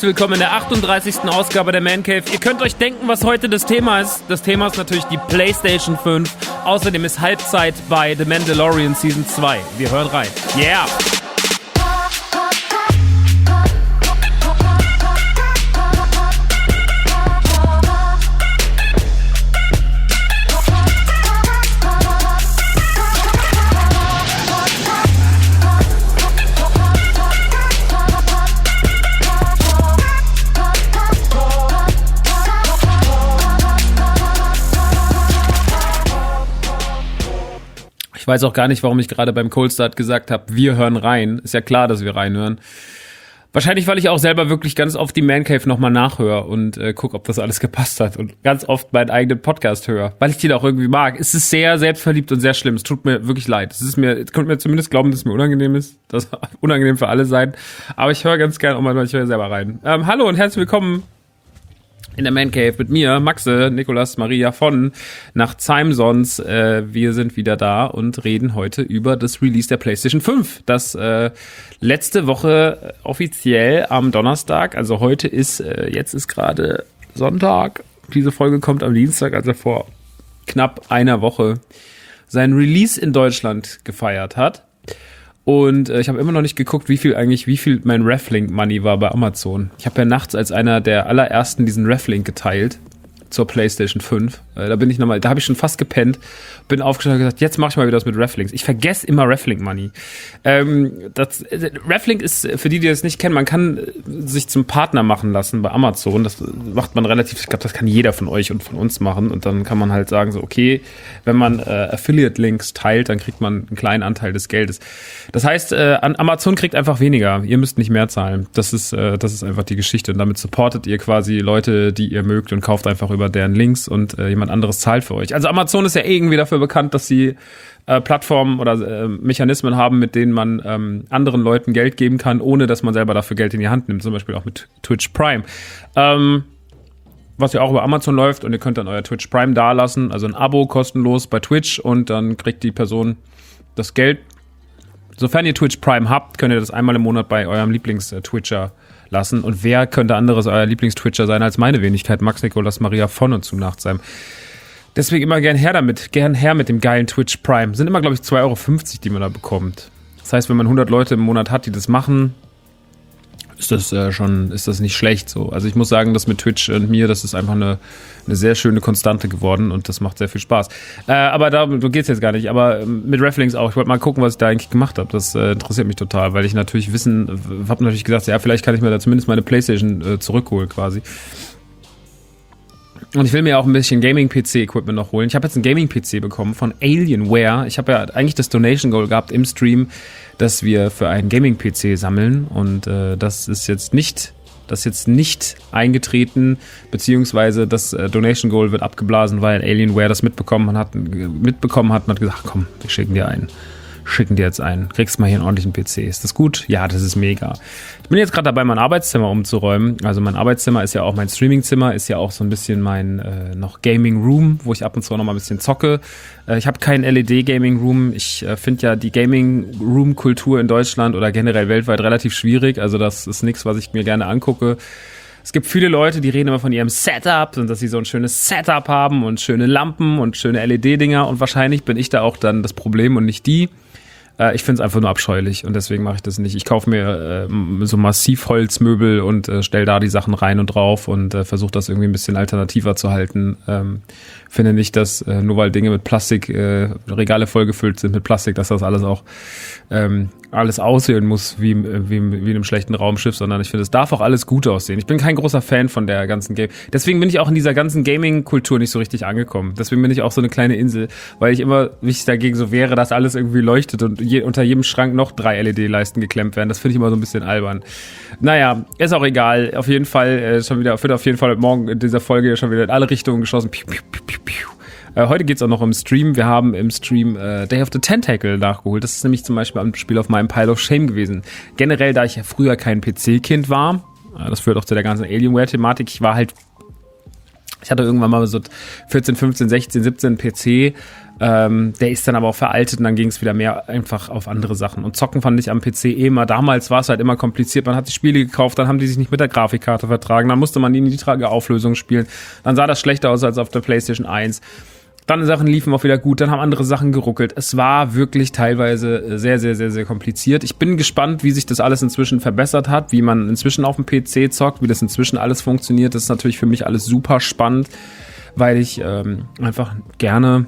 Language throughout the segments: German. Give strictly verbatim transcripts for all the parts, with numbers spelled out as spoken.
herzlich willkommen in der achtunddreißigsten Ausgabe der Man Cave. Ihr könnt euch denken, was heute das Thema ist. Das Thema ist natürlich die PlayStation fünf. Außerdem ist Halbzeit bei The Mandalorian Season zwei. Wir hören rein. Yeah! Ich weiß auch gar nicht, warum ich gerade beim Cold Start gesagt habe, wir hören rein. Ist ja klar, dass wir reinhören. Wahrscheinlich, weil ich auch selber wirklich ganz oft die Man Cave nochmal nachhöre und äh, gucke, ob das alles gepasst hat. Und ganz oft meinen eigenen Podcast höre, weil ich den auch irgendwie mag. Es ist sehr selbstverliebt und sehr schlimm. Es tut mir wirklich leid. Es ist mir, es könnt mir zumindest glauben, dass es mir unangenehm ist. Das ist unangenehm für alle sein. Aber ich höre ganz gerne auch mal, ich höre selber rein. Ähm, hallo und herzlich willkommen in der Man Cave mit mir, Maxe, Nikolas, Maria von nach Zeimsons. Äh, wir sind wieder da und reden heute über das Release der PlayStation fünf, das äh, letzte Woche offiziell am Donnerstag, also heute ist, äh, jetzt ist gerade Sonntag, diese Folge kommt am Dienstag, also vor knapp einer Woche, sein Release in Deutschland gefeiert hat. Und äh, ich habe immer noch nicht geguckt, wie viel eigentlich, wie viel mein Reflink-Money war bei Amazon. Ich habe ja nachts als einer der allerersten diesen Reflink geteilt zur PlayStation fünf. Äh, da bin ich nochmal, da habe ich schon fast gepennt, bin aufgestanden und gesagt, jetzt mache ich mal wieder was mit Reflinks. Ich vergesse immer Reflink-Money. Ähm, das, äh, Reflink ist, für die, die das nicht kennen, man kann sich zum Partner machen lassen bei Amazon. Das macht man relativ, ich glaube, das kann jeder von euch und von uns machen. Und dann kann man halt sagen, so okay, wenn man äh, Affiliate-Links teilt, dann kriegt man einen kleinen Anteil des Geldes. Das heißt, äh, Amazon kriegt einfach weniger. Ihr müsst nicht mehr zahlen. Das ist, äh, das ist einfach die Geschichte. Und damit supportet ihr quasi Leute, die ihr mögt und kauft einfach über deren Links und äh, jemand anderes zahlt für euch. Also Amazon ist ja irgendwie dafür bekannt, dass sie äh, Plattformen oder äh, Mechanismen haben, mit denen man ähm, anderen Leuten Geld geben kann, ohne dass man selber dafür Geld in die Hand nimmt. Zum Beispiel auch mit Twitch Prime. Ähm, was ja auch über Amazon läuft und ihr könnt dann euer Twitch Prime dalassen, also ein Abo kostenlos bei Twitch und dann kriegt die Person das Geld. Sofern ihr Twitch Prime habt, könnt ihr das einmal im Monat bei eurem Lieblings-Twitcher lassen. Und wer könnte anderes euer Lieblings-Twitcher sein als meine Wenigkeit, Max, Nikolas, Maria von und zu Nachtsheim. Deswegen immer gern her damit, gern her mit dem geilen Twitch Prime. Sind immer, glaube ich, zwei Euro fünfzig, die man da bekommt. Das heißt, wenn man hundert Leute im Monat hat, die das machen, ist das äh, schon, ist das nicht schlecht so. Also ich muss sagen, das mit Twitch und mir, das ist einfach eine, eine sehr schöne Konstante geworden und das macht sehr viel Spaß. Äh, aber da geht's jetzt gar nicht. Aber mit Reflinks auch. Ich wollte mal gucken, was ich da eigentlich gemacht habe. Das äh, interessiert mich total, weil ich natürlich wissen, habe natürlich gesagt, ja, vielleicht kann ich mir da zumindest meine PlayStation äh, zurückholen quasi. Und ich will mir auch ein bisschen Gaming-P C-Equipment noch holen. Ich habe jetzt einen Gaming-P C bekommen von Alienware. Ich habe ja eigentlich das Donation-Goal gehabt im Stream, dass wir für einen Gaming-P C sammeln. Und äh, das ist jetzt nicht, das ist jetzt nicht eingetreten, beziehungsweise das äh, Donation-Goal wird abgeblasen, weil Alienware das mitbekommen hat, mitbekommen hat und hat gesagt, komm, wir schicken dir einen. Schicken dir jetzt einen. Kriegst mal hier einen ordentlichen P C. Ist das gut? Ja, das ist mega. Ich bin jetzt gerade dabei, mein Arbeitszimmer umzuräumen. Also mein Arbeitszimmer ist ja auch mein Streamingzimmer, ist ja auch so ein bisschen mein äh, noch Gaming Room, wo ich ab und zu noch mal ein bisschen zocke. Äh, ich habe keinen L E D Gaming Room. Ich äh, finde ja die Gaming Room Kultur in Deutschland oder generell weltweit relativ schwierig. Also das ist nichts, was ich mir gerne angucke. Es gibt viele Leute, die reden immer von ihrem Setup und dass sie so ein schönes Setup haben und schöne Lampen und schöne L E D-Dinger und wahrscheinlich bin ich da auch dann das Problem und nicht die. Äh, ich finde es einfach nur abscheulich und deswegen mache ich das nicht. Ich kaufe mir äh, so Massivholzmöbel und äh, stelle da die Sachen rein und drauf und äh, versuche das irgendwie ein bisschen alternativer zu halten. Ähm, finde nicht, dass äh, nur weil Dinge mit Plastik, äh, Regale vollgefüllt sind mit Plastik, dass das alles auch ähm, alles aussehen muss wie, wie, wie in einem schlechten Raumschiff, sondern ich finde, es darf auch alles gut aussehen. Ich bin kein großer Fan von der ganzen Game. Deswegen bin ich auch in dieser ganzen Gaming-Kultur nicht so richtig angekommen. Deswegen bin ich auch so eine kleine Insel, weil ich immer mich dagegen so wäre, dass alles irgendwie leuchtet und je, unter jedem Schrank noch drei L E D-Leisten geklemmt werden. Das finde ich immer so ein bisschen albern. Naja, ist auch egal. Auf jeden Fall äh, schon wieder, wird auf jeden Fall morgen in dieser Folge schon wieder in alle Richtungen geschossen. Piu, piu, piu, piu, piu. Äh, heute geht's auch noch im Stream. Wir haben im Stream äh, Day of the Tentacle nachgeholt. Das ist nämlich zum Beispiel ein Spiel auf meinem Pile of Shame gewesen. Generell, da ich ja früher kein P C-Kind war, äh, das führt auch zu der ganzen Alienware-Thematik, ich war halt Ich hatte irgendwann mal so vierzehn, fünfzehn, sechzehn, siebzehn P C, ähm, der ist dann aber auch veraltet und dann ging es wieder mehr einfach auf andere Sachen. Und Zocken fand ich am P C eh immer, damals war es halt immer kompliziert, man hat die Spiele gekauft, dann haben die sich nicht mit der Grafikkarte vertragen, dann musste man die in die niedrige Auflösung spielen, dann sah das schlechter aus als auf der PlayStation eins. Dann Sachen liefen auch wieder gut, dann haben andere Sachen geruckelt. Es war wirklich teilweise sehr, sehr, sehr, sehr kompliziert. Ich bin gespannt, wie sich das alles inzwischen verbessert hat, wie man inzwischen auf dem P C zockt, wie das inzwischen alles funktioniert. Das ist natürlich für mich alles super spannend, weil ich ähm, einfach gerne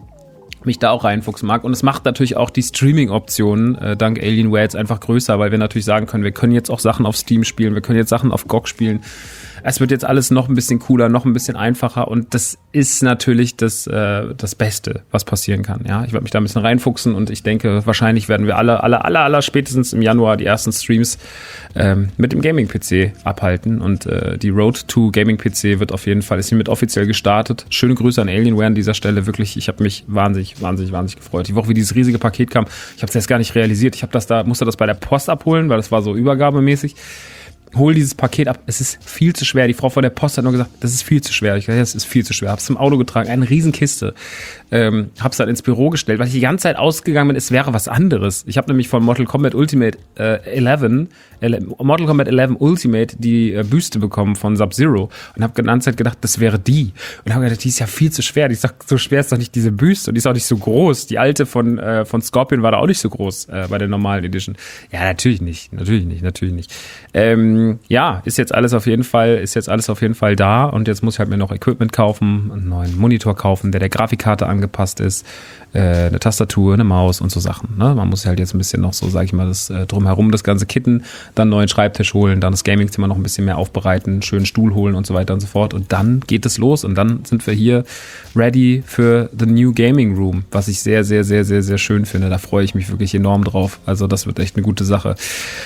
mich da auch reinfuchsen mag. Und es macht natürlich auch die Streaming-Optionen äh, dank Alienware jetzt einfach größer, weil wir natürlich sagen können, wir können jetzt auch Sachen auf Steam spielen, wir können jetzt Sachen auf G O G spielen. Es wird jetzt alles noch ein bisschen cooler, noch ein bisschen einfacher und das ist natürlich das, äh, das Beste, was passieren kann. Ja, ich werde mich da ein bisschen reinfuchsen und ich denke, wahrscheinlich werden wir alle, alle, alle, alle spätestens im Januar die ersten Streams ähm, mit dem Gaming-P C abhalten und äh, die Road to Gaming-P C wird auf jeden Fall, ist hiermit offiziell gestartet. Schöne Grüße an Alienware an dieser Stelle, wirklich, ich habe mich wahnsinnig, wahnsinnig, wahnsinnig gefreut. Die Woche, wie dieses riesige Paket kam, ich habe es jetzt gar nicht realisiert, ich habe das da, musste das bei der Post abholen, weil das war so übergabemäßig. Hol dieses Paket ab, es ist viel zu schwer. Die Frau von der Post hat nur gesagt, das ist viel zu schwer. Ich gesagt, das ist viel zu schwer. Hab's im Auto getragen, eine Riesenkiste. Ähm, hab's dann ins Büro gestellt, weil ich die ganze Zeit ausgegangen bin, es wäre was anderes. Ich habe nämlich von Mortal Kombat Ultimate äh, elf, äh, Mortal Kombat elf Ultimate die äh, Büste bekommen von Sub-Zero und habe die ganze Zeit gedacht, das wäre die. Und habe gedacht, die ist ja viel zu schwer. Die ist doch, so schwer ist doch nicht diese Büste und die ist auch nicht so groß. Die alte von äh, von Scorpion war da auch nicht so groß äh, bei der normalen Edition. Ja, natürlich nicht, natürlich nicht, natürlich nicht. Ähm, ja, ist jetzt alles auf jeden Fall, ist jetzt alles auf jeden Fall da und jetzt muss ich halt mir noch Equipment kaufen, einen neuen Monitor kaufen, der der Grafikkarte angepasst ist, äh, eine Tastatur, eine Maus und so Sachen. Ne? Man muss halt jetzt ein bisschen noch so, sag ich mal, das äh, drumherum das ganze kitten, dann einen neuen Schreibtisch holen, dann das Gamingzimmer noch ein bisschen mehr aufbereiten, einen schönen Stuhl holen und so weiter und so fort und dann geht es los und dann sind wir hier ready für the new Gaming Room, was ich sehr, sehr, sehr, sehr, sehr schön finde. Da freue ich mich wirklich enorm drauf. Also das wird echt eine gute Sache.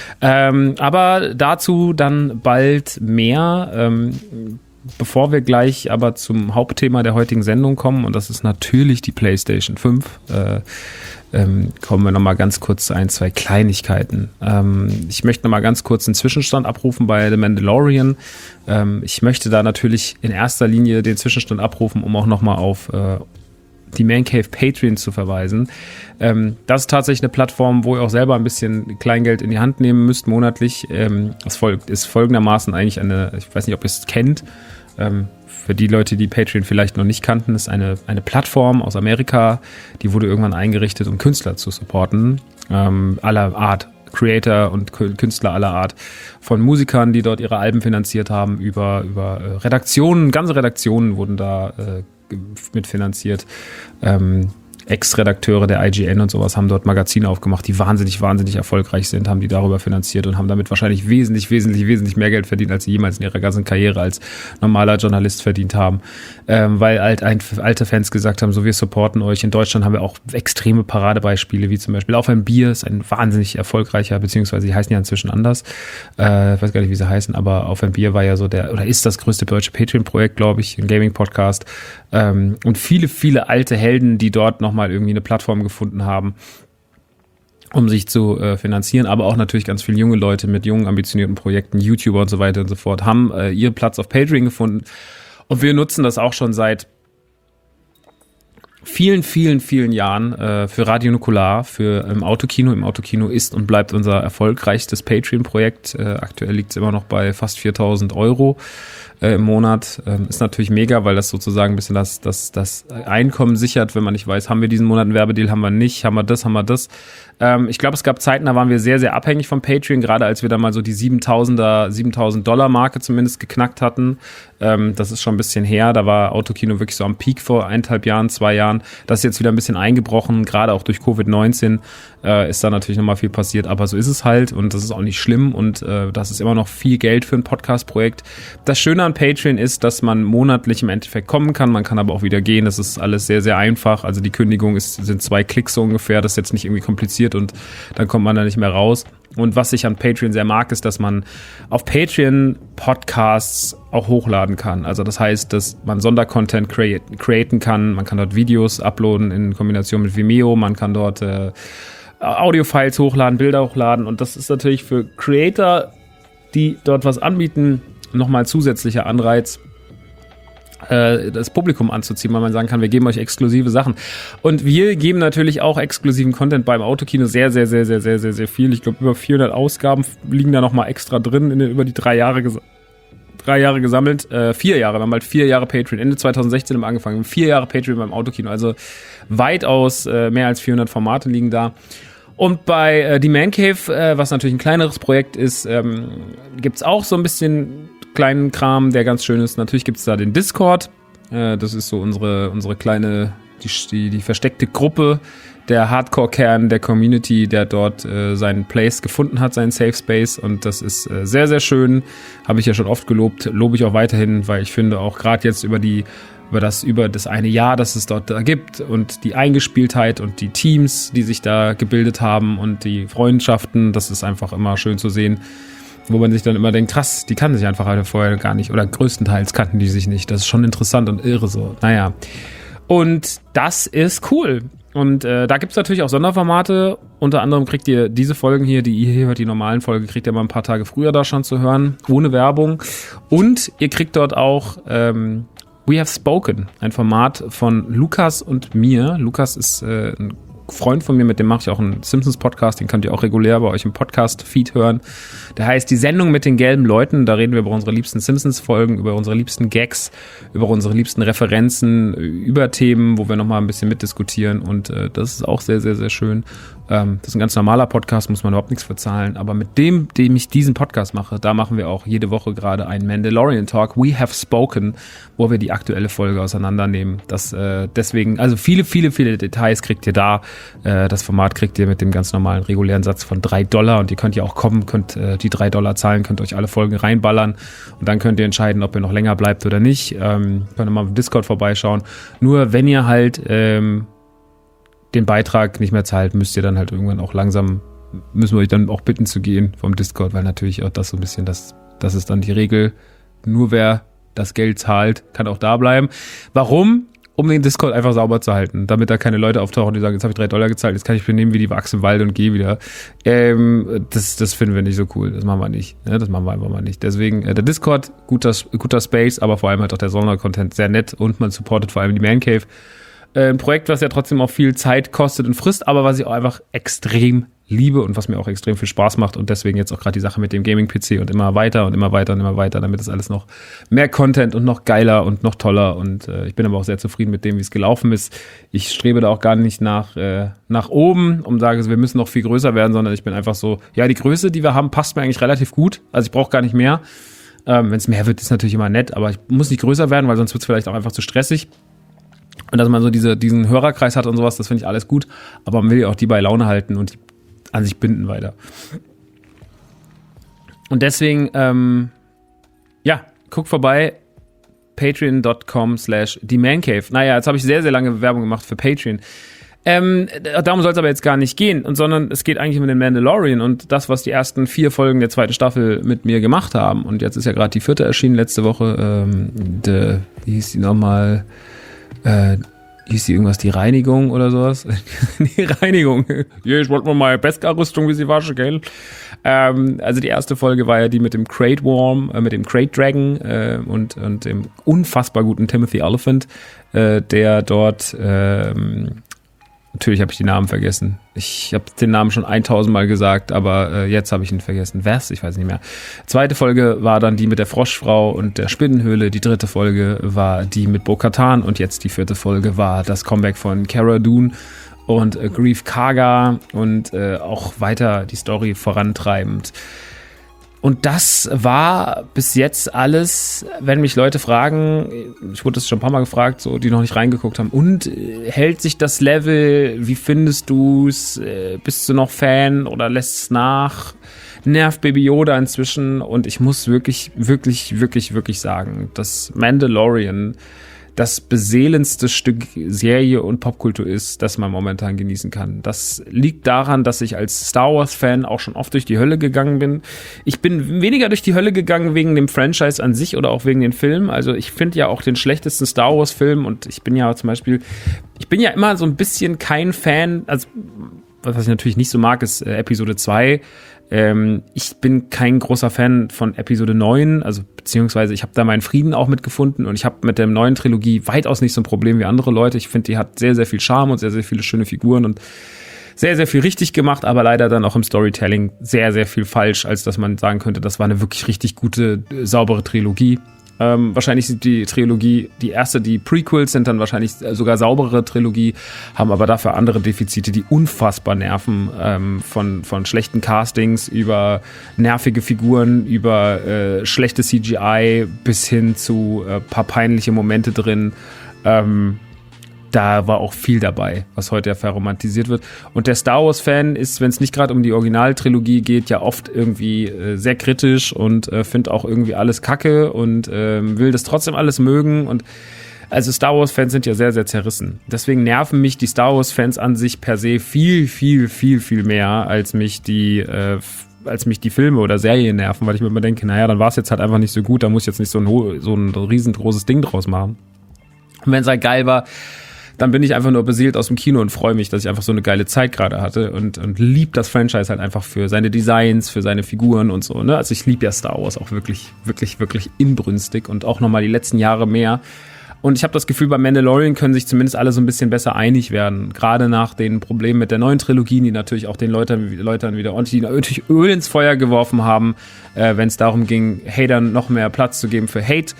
Ähm, aber dazu dann bald mehr. Ähm, bevor wir gleich aber zum Hauptthema der heutigen Sendung kommen, und das ist natürlich die PlayStation fünf, äh, ähm, kommen wir nochmal ganz kurz zu ein, zwei Kleinigkeiten. Ähm, ich möchte nochmal ganz kurz einen Zwischenstand abrufen bei The Mandalorian. Ähm, ich möchte da natürlich in erster Linie den Zwischenstand abrufen, um auch nochmal auf äh, die Man Cave Patreon zu verweisen. Ähm, das ist tatsächlich eine Plattform, wo ihr auch selber ein bisschen Kleingeld in die Hand nehmen müsst monatlich. Ähm, es folgt, ist folgendermaßen eigentlich eine, ich weiß nicht, ob ihr es kennt, ähm, für die Leute, die Patreon vielleicht noch nicht kannten, ist eine, eine Plattform aus Amerika, die wurde irgendwann eingerichtet, um Künstler zu supporten, ähm, aller Art. Creator und Künstler aller Art, von Musikern, die dort ihre Alben finanziert haben, über, über äh, Redaktionen, ganze Redaktionen wurden da äh, mitfinanziert. Ähm, Ex-Redakteure der I G N und sowas haben dort Magazine aufgemacht, die wahnsinnig, wahnsinnig erfolgreich sind, haben die darüber finanziert und haben damit wahrscheinlich wesentlich, wesentlich, wesentlich mehr Geld verdient, als sie jemals in ihrer ganzen Karriere als normaler Journalist verdient haben. Ähm, weil halt ein, alte Fans gesagt haben, so, wir supporten euch. In Deutschland haben wir auch extreme Paradebeispiele, wie zum Beispiel Auf ein Bier, ist ein wahnsinnig erfolgreicher, beziehungsweise die heißen ja inzwischen anders. Äh, ich weiß gar nicht, wie sie heißen, aber Auf ein Bier war ja so der, oder ist das größte deutsche Patreon-Projekt, glaube ich, ein Gaming-Podcast. Ähm, und viele, viele alte Helden, die dort nochmal mal irgendwie eine Plattform gefunden haben, um sich zu äh, finanzieren, aber auch natürlich ganz viele junge Leute mit jungen, ambitionierten Projekten, YouTuber und so weiter und so fort, haben äh, ihren Platz auf Patreon gefunden und wir nutzen das auch schon seit vielen, vielen, vielen Jahren äh, für Radio Nukular, für im Autokino. Im Autokino ist und bleibt unser erfolgreichstes Patreon-Projekt. Äh, aktuell liegt es immer noch bei fast viertausend Euro äh, im Monat. Ähm, ist natürlich mega, weil das sozusagen ein bisschen das, das, das Einkommen sichert, wenn man nicht weiß, haben wir diesen Monat einen Werbedeal, haben wir nicht, haben wir das, haben wir das. Ähm, ich glaube, es gab Zeiten, da waren wir sehr, sehr abhängig von Patreon, gerade als wir da mal so die siebentausender, siebentausend Dollar Marke zumindest geknackt hatten. Ähm, das ist schon ein bisschen her. Da war Autokino wirklich so am Peak vor eineinhalb Jahren, zwei Jahren. Das ist jetzt wieder ein bisschen eingebrochen, gerade auch durch Covid neunzehn äh, ist da natürlich nochmal viel passiert, aber so ist es halt und das ist auch nicht schlimm und äh, das ist immer noch viel Geld für ein Podcast-Projekt. Das Schöne an Patreon ist, dass man monatlich im Endeffekt kommen kann, man kann aber auch wieder gehen, das ist alles sehr, sehr einfach, also die Kündigung ist, sind zwei Klicks so ungefähr, das ist jetzt nicht irgendwie kompliziert und dann kommt man da nicht mehr raus. Und was ich an Patreon sehr mag, ist, dass man auf Patreon Podcasts auch hochladen kann. Also das heißt, dass man Sondercontent create, createn kann. Man kann dort Videos uploaden in Kombination mit Vimeo. Man kann dort äh, Audiofiles hochladen, Bilder hochladen. Und das ist natürlich für Creator, die dort was anbieten, nochmal zusätzlicher Anreiz, das Publikum anzuziehen, weil man sagen kann, wir geben euch exklusive Sachen. Und wir geben natürlich auch exklusiven Content beim Autokino sehr, sehr, sehr, sehr, sehr, sehr, sehr viel. Ich glaube, über vierhundert Ausgaben liegen da nochmal extra drin, in den, über die drei Jahre, ges- drei Jahre gesammelt. Äh, vier Jahre, wir haben halt vier Jahre Patreon. Ende zwanzig sechzehn haben wir angefangen. Vier Jahre Patreon beim Autokino. Also weitaus äh, mehr als vierhundert Formate liegen da. Und bei äh, die Man Cave, äh, was natürlich ein kleineres Projekt ist, ähm, gibt's auch so ein bisschen kleinen Kram, der ganz schön ist. Natürlich gibt's da den Discord. Äh, das ist so unsere unsere kleine, die, die, die versteckte Gruppe, der Hardcore-Kern der Community, der dort äh, seinen Place gefunden hat, seinen Safe Space. Und das ist äh, sehr, sehr schön. Habe ich ja schon oft gelobt. Lobe ich auch weiterhin, weil ich finde auch gerade jetzt über die über das über das eine Jahr, das es dort da gibt und die Eingespieltheit und die Teams, die sich da gebildet haben und die Freundschaften, das ist einfach immer schön zu sehen, wo man sich dann immer denkt, krass, die kannten sich einfach alle vorher gar nicht oder größtenteils kannten die sich nicht. Das ist schon interessant und irre so. Naja, und das ist cool. Und äh, da gibt's natürlich auch Sonderformate. Unter anderem kriegt ihr diese Folgen hier, die ihr hier hört, die normalen Folgen, kriegt ihr mal ein paar Tage früher da schon zu hören, ohne Werbung. Und ihr kriegt dort auch ähm, We Have Spoken, ein Format von Lukas und mir. Lukas ist äh, ein Freund von mir, mit dem mache ich auch einen Simpsons-Podcast, den könnt ihr auch regulär bei euch im Podcast-Feed hören. Der heißt Die Sendung mit den gelben Leuten. Da reden wir über unsere liebsten Simpsons-Folgen, über unsere liebsten Gags, über unsere liebsten Referenzen, über Themen, wo wir nochmal ein bisschen mitdiskutieren. Und äh, das ist auch sehr, sehr, sehr schön. Ähm, das ist ein ganz normaler Podcast, muss man überhaupt nichts bezahlen. Aber mit dem, dem ich diesen Podcast mache, da machen wir auch jede Woche gerade einen Mandalorian-Talk, We Have Spoken, wo wir die aktuelle Folge auseinandernehmen. Das äh, deswegen, also viele, viele, viele Details kriegt ihr da. Äh, das Format kriegt ihr mit dem ganz normalen, regulären Satz von drei Dollar. Und ihr könnt ja auch kommen, könnt äh, die drei Dollar zahlen, könnt euch alle Folgen reinballern. Und dann könnt ihr entscheiden, ob ihr noch länger bleibt oder nicht. Ähm, könnt ihr mal im Discord vorbeischauen. Nur wenn ihr halt ähm, den Beitrag nicht mehr zahlt, müsst ihr dann halt irgendwann auch langsam, müssen wir euch dann auch bitten zu gehen vom Discord, weil natürlich auch das so ein bisschen, das, das ist dann die Regel. Nur wer das Geld zahlt, kann auch da bleiben. Warum? Um den Discord einfach sauber zu halten, damit da keine Leute auftauchen, die sagen, jetzt habe ich drei Dollar gezahlt, jetzt kann ich benehmen wie die Wachs im Wald und gehe wieder. Ähm, das, das finden wir nicht so cool. Das machen wir nicht. Ja, das machen wir einfach mal nicht. Deswegen, äh, der Discord, guter, guter Space, aber vor allem halt auch der Sondercontent sehr nett und man supportet vor allem die Man Cave. Ein Projekt, was ja trotzdem auch viel Zeit kostet und frisst, aber was ich auch einfach extrem liebe und was mir auch extrem viel Spaß macht und deswegen jetzt auch gerade die Sache mit dem Gaming-P C und immer weiter und immer weiter und immer weiter, damit das alles noch mehr Content und noch geiler und noch toller und äh, ich bin aber auch sehr zufrieden mit dem, wie es gelaufen ist. Ich strebe da auch gar nicht nach äh, nach oben und sage, wir müssen noch viel größer werden, sondern ich bin einfach so, ja, die Größe, die wir haben, passt mir eigentlich relativ gut, also ich brauche gar nicht mehr. Ähm, wenn es mehr wird, ist natürlich immer nett, aber ich muss nicht größer werden, weil sonst wird es vielleicht auch einfach zu stressig. Und dass man so diese, diesen Hörerkreis hat und sowas, das finde ich alles gut. Aber man will ja auch die bei Laune halten und die an sich binden weiter. Und deswegen, ähm, ja, guckt vorbei. Patreon.com slash die Man Cave. Naja, jetzt habe ich sehr, sehr lange Werbung gemacht für Patreon. Ähm, darum soll es aber jetzt gar nicht gehen, und sondern es geht eigentlich um den Mandalorian und das, was die ersten vier Folgen der zweiten Staffel mit mir gemacht haben. Und jetzt ist ja gerade die vierte erschienen letzte Woche. Ähm, de, wie hieß die nochmal? Äh, hieß die irgendwas, die Reinigung oder sowas? Die Reinigung. Ja, ich wollte mal meine Beskar-Rüstung, wie sie wasche, gell? Ähm, also die erste Folge war ja die mit dem Crate Worm, äh, mit dem Crate Dragon äh, und, und dem unfassbar guten Timothy Olyphant, äh, der dort, ähm, natürlich habe ich die Namen vergessen. Ich habe den Namen schon eintausend Mal gesagt, aber äh, jetzt habe ich ihn vergessen. Was? Ich weiß nicht mehr. Zweite Folge war dann die mit der Froschfrau und der Spinnenhöhle. Die dritte Folge war die mit Bo-Katan und jetzt die vierte Folge war das Comeback von Cara Dune und äh, Greef Karga und äh, auch weiter die Story vorantreibend. Und das war bis jetzt alles, wenn mich Leute fragen, ich wurde das schon ein paar Mal gefragt, so, die noch nicht reingeguckt haben, und äh, hält sich das Level, wie findest du's, äh, bist du noch Fan oder lässt es nach, nervt Baby Yoda inzwischen, und ich muss wirklich, wirklich, wirklich, wirklich sagen, dass Mandalorian das beseelendste Stück Serie und Popkultur ist, das man momentan genießen kann. Das liegt daran, dass ich als Star Wars-Fan auch schon oft durch die Hölle gegangen bin. Ich bin weniger durch die Hölle gegangen wegen dem Franchise an sich oder auch wegen den Filmen. Also ich finde ja auch den schlechtesten Star Wars-Film, und ich bin ja zum Beispiel, ich bin ja immer so ein bisschen kein Fan, also was ich natürlich nicht so mag, ist äh, Episode zwei, Ähm, ich bin kein großer Fan von Episode neun, also beziehungsweise ich habe da meinen Frieden auch mitgefunden und ich habe mit der neuen Trilogie weitaus nicht so ein Problem wie andere Leute. Ich finde, die hat sehr, sehr viel Charme und sehr, sehr viele schöne Figuren und sehr, sehr viel richtig gemacht, aber leider dann auch im Storytelling sehr, sehr viel falsch, als dass man sagen könnte, das war eine wirklich richtig gute, saubere Trilogie. Ähm, wahrscheinlich sind die Trilogie, die erste, die Prequels sind dann wahrscheinlich sogar saubere Trilogie, haben aber dafür andere Defizite, die unfassbar nerven, ähm, von, von schlechten Castings über nervige Figuren, über äh, schlechte C G I bis hin zu äh, paar peinliche Momente drin. Ähm, Da war auch viel dabei, was heute ja verromantisiert wird. Und der Star Wars-Fan ist, wenn es nicht gerade um die Originaltrilogie geht, ja oft irgendwie äh, sehr kritisch und äh, findet auch irgendwie alles kacke und äh, will das trotzdem alles mögen. Und also Star Wars-Fans sind ja sehr, sehr zerrissen. Deswegen nerven mich die Star Wars-Fans an sich per se viel, viel, viel, viel mehr, als mich die äh, als mich die Filme oder Serien nerven, weil ich mir immer denke, naja, dann war es jetzt halt einfach nicht so gut, da muss ich jetzt nicht so ein, so ein riesengroßes Ding draus machen. Und wenn es halt geil war, dann bin ich einfach nur beseelt aus dem Kino und freue mich, dass ich einfach so eine geile Zeit gerade hatte und, und lieb das Franchise halt einfach für seine Designs, für seine Figuren und so, ne? Also ich lieb ja Star Wars auch wirklich, wirklich, wirklich inbrünstig und auch nochmal die letzten Jahre mehr. Und ich habe das Gefühl, bei Mandalorian können sich zumindest alle so ein bisschen besser einig werden. Gerade nach den Problemen mit der neuen Trilogie, die natürlich auch den Leutern, Leutern wieder ordentlich Öl ins Feuer geworfen haben, äh, wenn es darum ging, Hatern noch mehr Platz zu geben für Hate.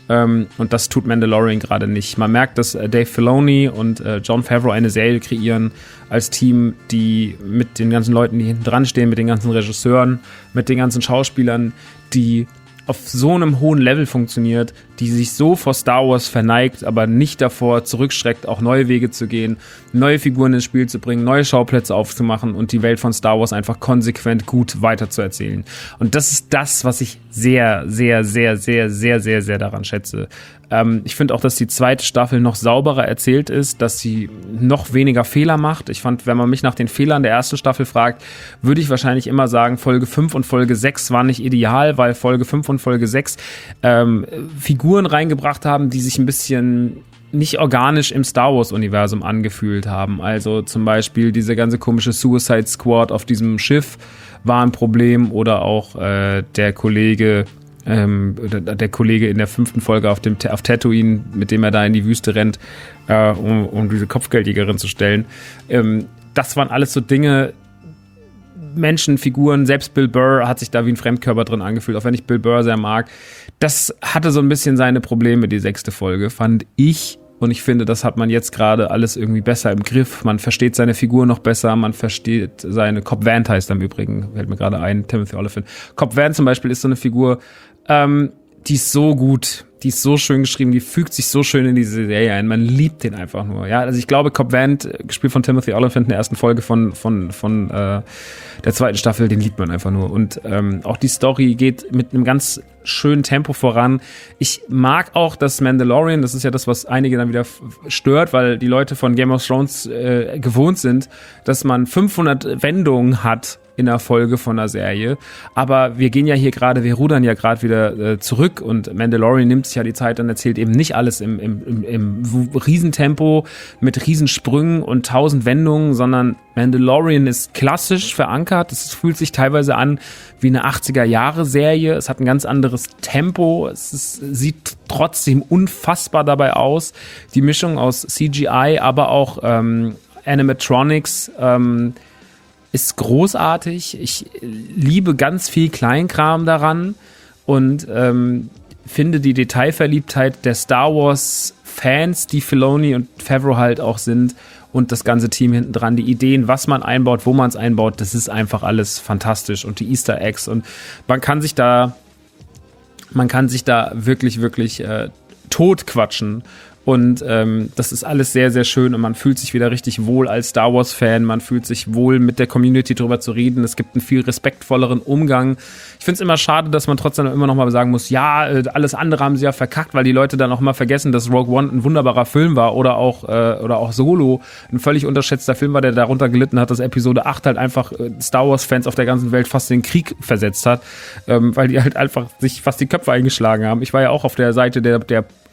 Und das tut Mandalorian gerade nicht. Man merkt, dass Dave Filoni und Jon Favreau eine Serie kreieren als Team, die mit den ganzen Leuten, die hinten dran stehen, mit den ganzen Regisseuren, mit den ganzen Schauspielern, die auf so einem hohen Level funktioniert, die sich so vor Star Wars verneigt, aber nicht davor zurückschreckt, auch neue Wege zu gehen, neue Figuren ins Spiel zu bringen, neue Schauplätze aufzumachen und die Welt von Star Wars einfach konsequent gut weiterzuerzählen. Und das ist das, was ich sehr, sehr, sehr, sehr, sehr, sehr, sehr daran schätze. Ähm, ich finde auch, dass die zweite Staffel noch sauberer erzählt ist, dass sie noch weniger Fehler macht. Ich fand, wenn man mich nach den Fehlern der ersten Staffel fragt, würde ich wahrscheinlich immer sagen, Folge fünf und Folge sechs waren nicht ideal, weil Folge fünf und Folge sechs ähm, Figuren reingebracht haben, die sich ein bisschen nicht organisch im Star Wars-Universum angefühlt haben. Also zum Beispiel diese ganze komische Suicide Squad auf diesem Schiff war ein Problem oder auch äh, der Kollege ähm, der Kollege in der fünften Folge auf dem auf Tatooine, mit dem er da in die Wüste rennt, äh, um, um diese Kopfgeldjägerin zu stellen. Ähm, das waren alles so Dinge, Menschen, Figuren, selbst Bill Burr hat sich da wie ein Fremdkörper drin angefühlt, auch wenn ich Bill Burr sehr mag. Das hatte so ein bisschen seine Probleme, die sechste Folge, fand ich. Und ich finde, das hat man jetzt gerade alles irgendwie besser im Griff. Man versteht seine Figur noch besser, man versteht seine... Cobb Vanth heißt er im Übrigen, fällt mir gerade ein, Timothy Olyphant. Cobb Vanth zum Beispiel ist so eine Figur, ähm, die ist so gut, die ist so schön geschrieben, die fügt sich so schön in diese Serie ein. Man liebt den einfach nur. Ja, also ich glaube, Cobb Vanth, gespielt von Timothy Olyphant in der ersten Folge von von von äh, der zweiten Staffel, den liebt man einfach nur. Und ähm, auch die Story geht mit einem ganz schönen Tempo voran. Ich mag auch das Mandalorian, das ist ja das, was einige dann wieder f- stört, weil die Leute von Game of Thrones äh, gewohnt sind, dass man fünfhundert Wendungen hat in der Folge von einer Serie. Aber wir gehen ja hier gerade, wir rudern ja gerade wieder äh, zurück und Mandalorian nimmt sich ja die Zeit und erzählt eben nicht alles im, im, im, im Riesentempo mit Riesensprüngen und tausend Wendungen, sondern Mandalorian ist klassisch verankert. Es fühlt sich teilweise an wie eine achtziger-Jahre-Serie. Es hat ein ganz anderes Tempo. Es ist, sieht trotzdem unfassbar dabei aus. Die Mischung aus C G I, aber auch ähm, Animatronics ähm, ist großartig. Ich liebe ganz viel Kleinkram daran und ähm, finde die Detailverliebtheit der Star Wars Fans, die Filoni und Favreau halt auch sind, und das ganze Team hinten dran, die Ideen, was man einbaut, wo man es einbaut, das ist einfach alles fantastisch, und die Easter Eggs, und man kann sich da man kann sich da wirklich, wirklich äh, tot quatschen. Und ähm, das ist alles sehr, sehr schön und man fühlt sich wieder richtig wohl als Star Wars-Fan. Man fühlt sich wohl, mit der Community drüber zu reden. Es gibt einen viel respektvolleren Umgang. Ich finde es immer schade, dass man trotzdem immer noch mal sagen muss, ja, alles andere haben sie ja verkackt, weil die Leute dann auch mal vergessen, dass Rogue One ein wunderbarer Film war oder auch äh, oder auch Solo ein völlig unterschätzter Film war, der darunter gelitten hat, dass Episode acht halt einfach äh, Star Wars-Fans auf der ganzen Welt fast in den Krieg versetzt hat, ähm, weil die halt einfach sich fast die Köpfe eingeschlagen haben. Ich war ja auch auf der Seite der der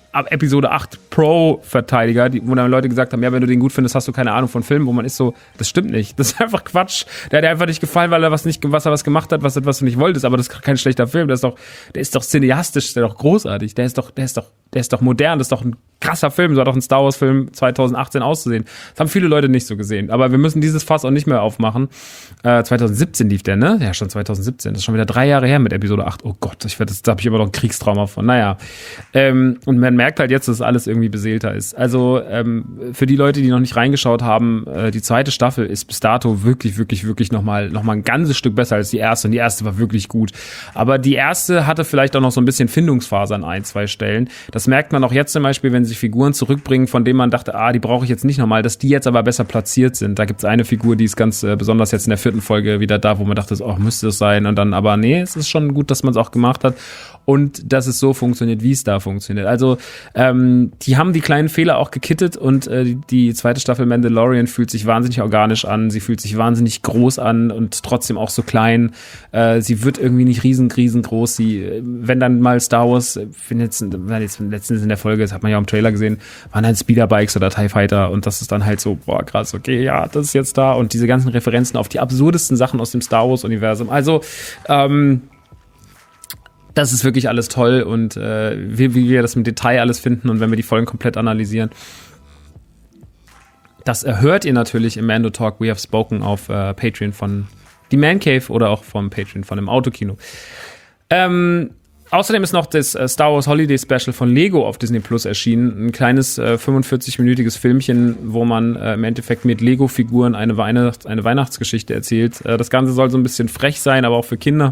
Episode acht Pro-Verteidiger, die, wo dann Leute gesagt haben, ja, wenn du den gut findest, hast du keine Ahnung von Filmen, wo man ist so, das stimmt nicht. Das ist einfach Quatsch. Der hat dir einfach nicht gefallen, weil er was nicht, was er was gemacht hat, was, was du nicht wolltest, aber das ist kein schlechter Film. Der ist doch, der ist doch cineastisch, der ist doch großartig. Der ist doch, der ist doch, der ist doch modern, das ist doch ein krasser Film, so hat doch ein Star Wars Film zwanzig achtzehn auszusehen. Das haben viele Leute nicht so gesehen. Aber wir müssen dieses Fass auch nicht mehr aufmachen. Äh, zwanzig siebzehn lief der, ne? Ja, schon zwanzig siebzehn. Das ist schon wieder drei Jahre her mit Episode acht. Oh Gott, ich werde, da habe ich immer noch ein Kriegstrauma von. Naja. Ähm, und man merkt halt jetzt, dass alles irgendwie beseelter ist. Also ähm, für die Leute, die noch nicht reingeschaut haben, äh, die zweite Staffel ist bis dato wirklich, wirklich, wirklich nochmal noch mal ein ganzes Stück besser als die erste. Und die erste war wirklich gut. Aber die erste hatte vielleicht auch noch so ein bisschen Findungsphase an ein, zwei Stellen. Das merkt man auch jetzt zum Beispiel, wenn sich Figuren zurückbringen, von denen man dachte, ah, die brauche ich jetzt nicht nochmal, dass die jetzt aber besser platziert sind. Da gibt es eine Figur, die ist ganz äh, besonders jetzt in der vierten Folge wieder da, wo man dachte, oh, müsste es sein. Und dann aber, nee, es ist schon gut, dass man es auch gemacht hat. Und dass es so funktioniert, wie es da funktioniert. Also ähm, die haben die kleinen Fehler auch gekittet und äh, die, die zweite Staffel Mandalorian fühlt sich wahnsinnig organisch an, sie fühlt sich wahnsinnig groß an und trotzdem auch so klein. Äh, sie wird irgendwie nicht riesen, riesengroß. Sie, wenn dann mal Star Wars, wenn jetzt, wenn jetzt letztens in der Folge, das hat man ja auch im Trailer gesehen, waren halt Speederbikes oder TIE Fighter und das ist dann halt so, boah, krass, okay, ja, das ist jetzt da und diese ganzen Referenzen auf die absurdesten Sachen aus dem Star Wars Universum. Also, ähm, das ist wirklich alles toll und äh, wie, wie wir das im Detail alles finden und wenn wir die Folgen komplett analysieren. Das erhört ihr natürlich im Mando Talk We Have Spoken auf äh, Patreon von die Man Cave oder auch vom Patreon von dem Autokino. Ähm, außerdem ist noch das äh, Star Wars Holiday Special von Lego auf Disney Plus erschienen. Ein kleines äh, fünfundvierzig-minütiges Filmchen, wo man äh, im Endeffekt mit Lego-Figuren eine, Weihnachts-, eine Weihnachtsgeschichte erzählt. Äh, das Ganze soll so ein bisschen frech sein, aber auch für Kinder.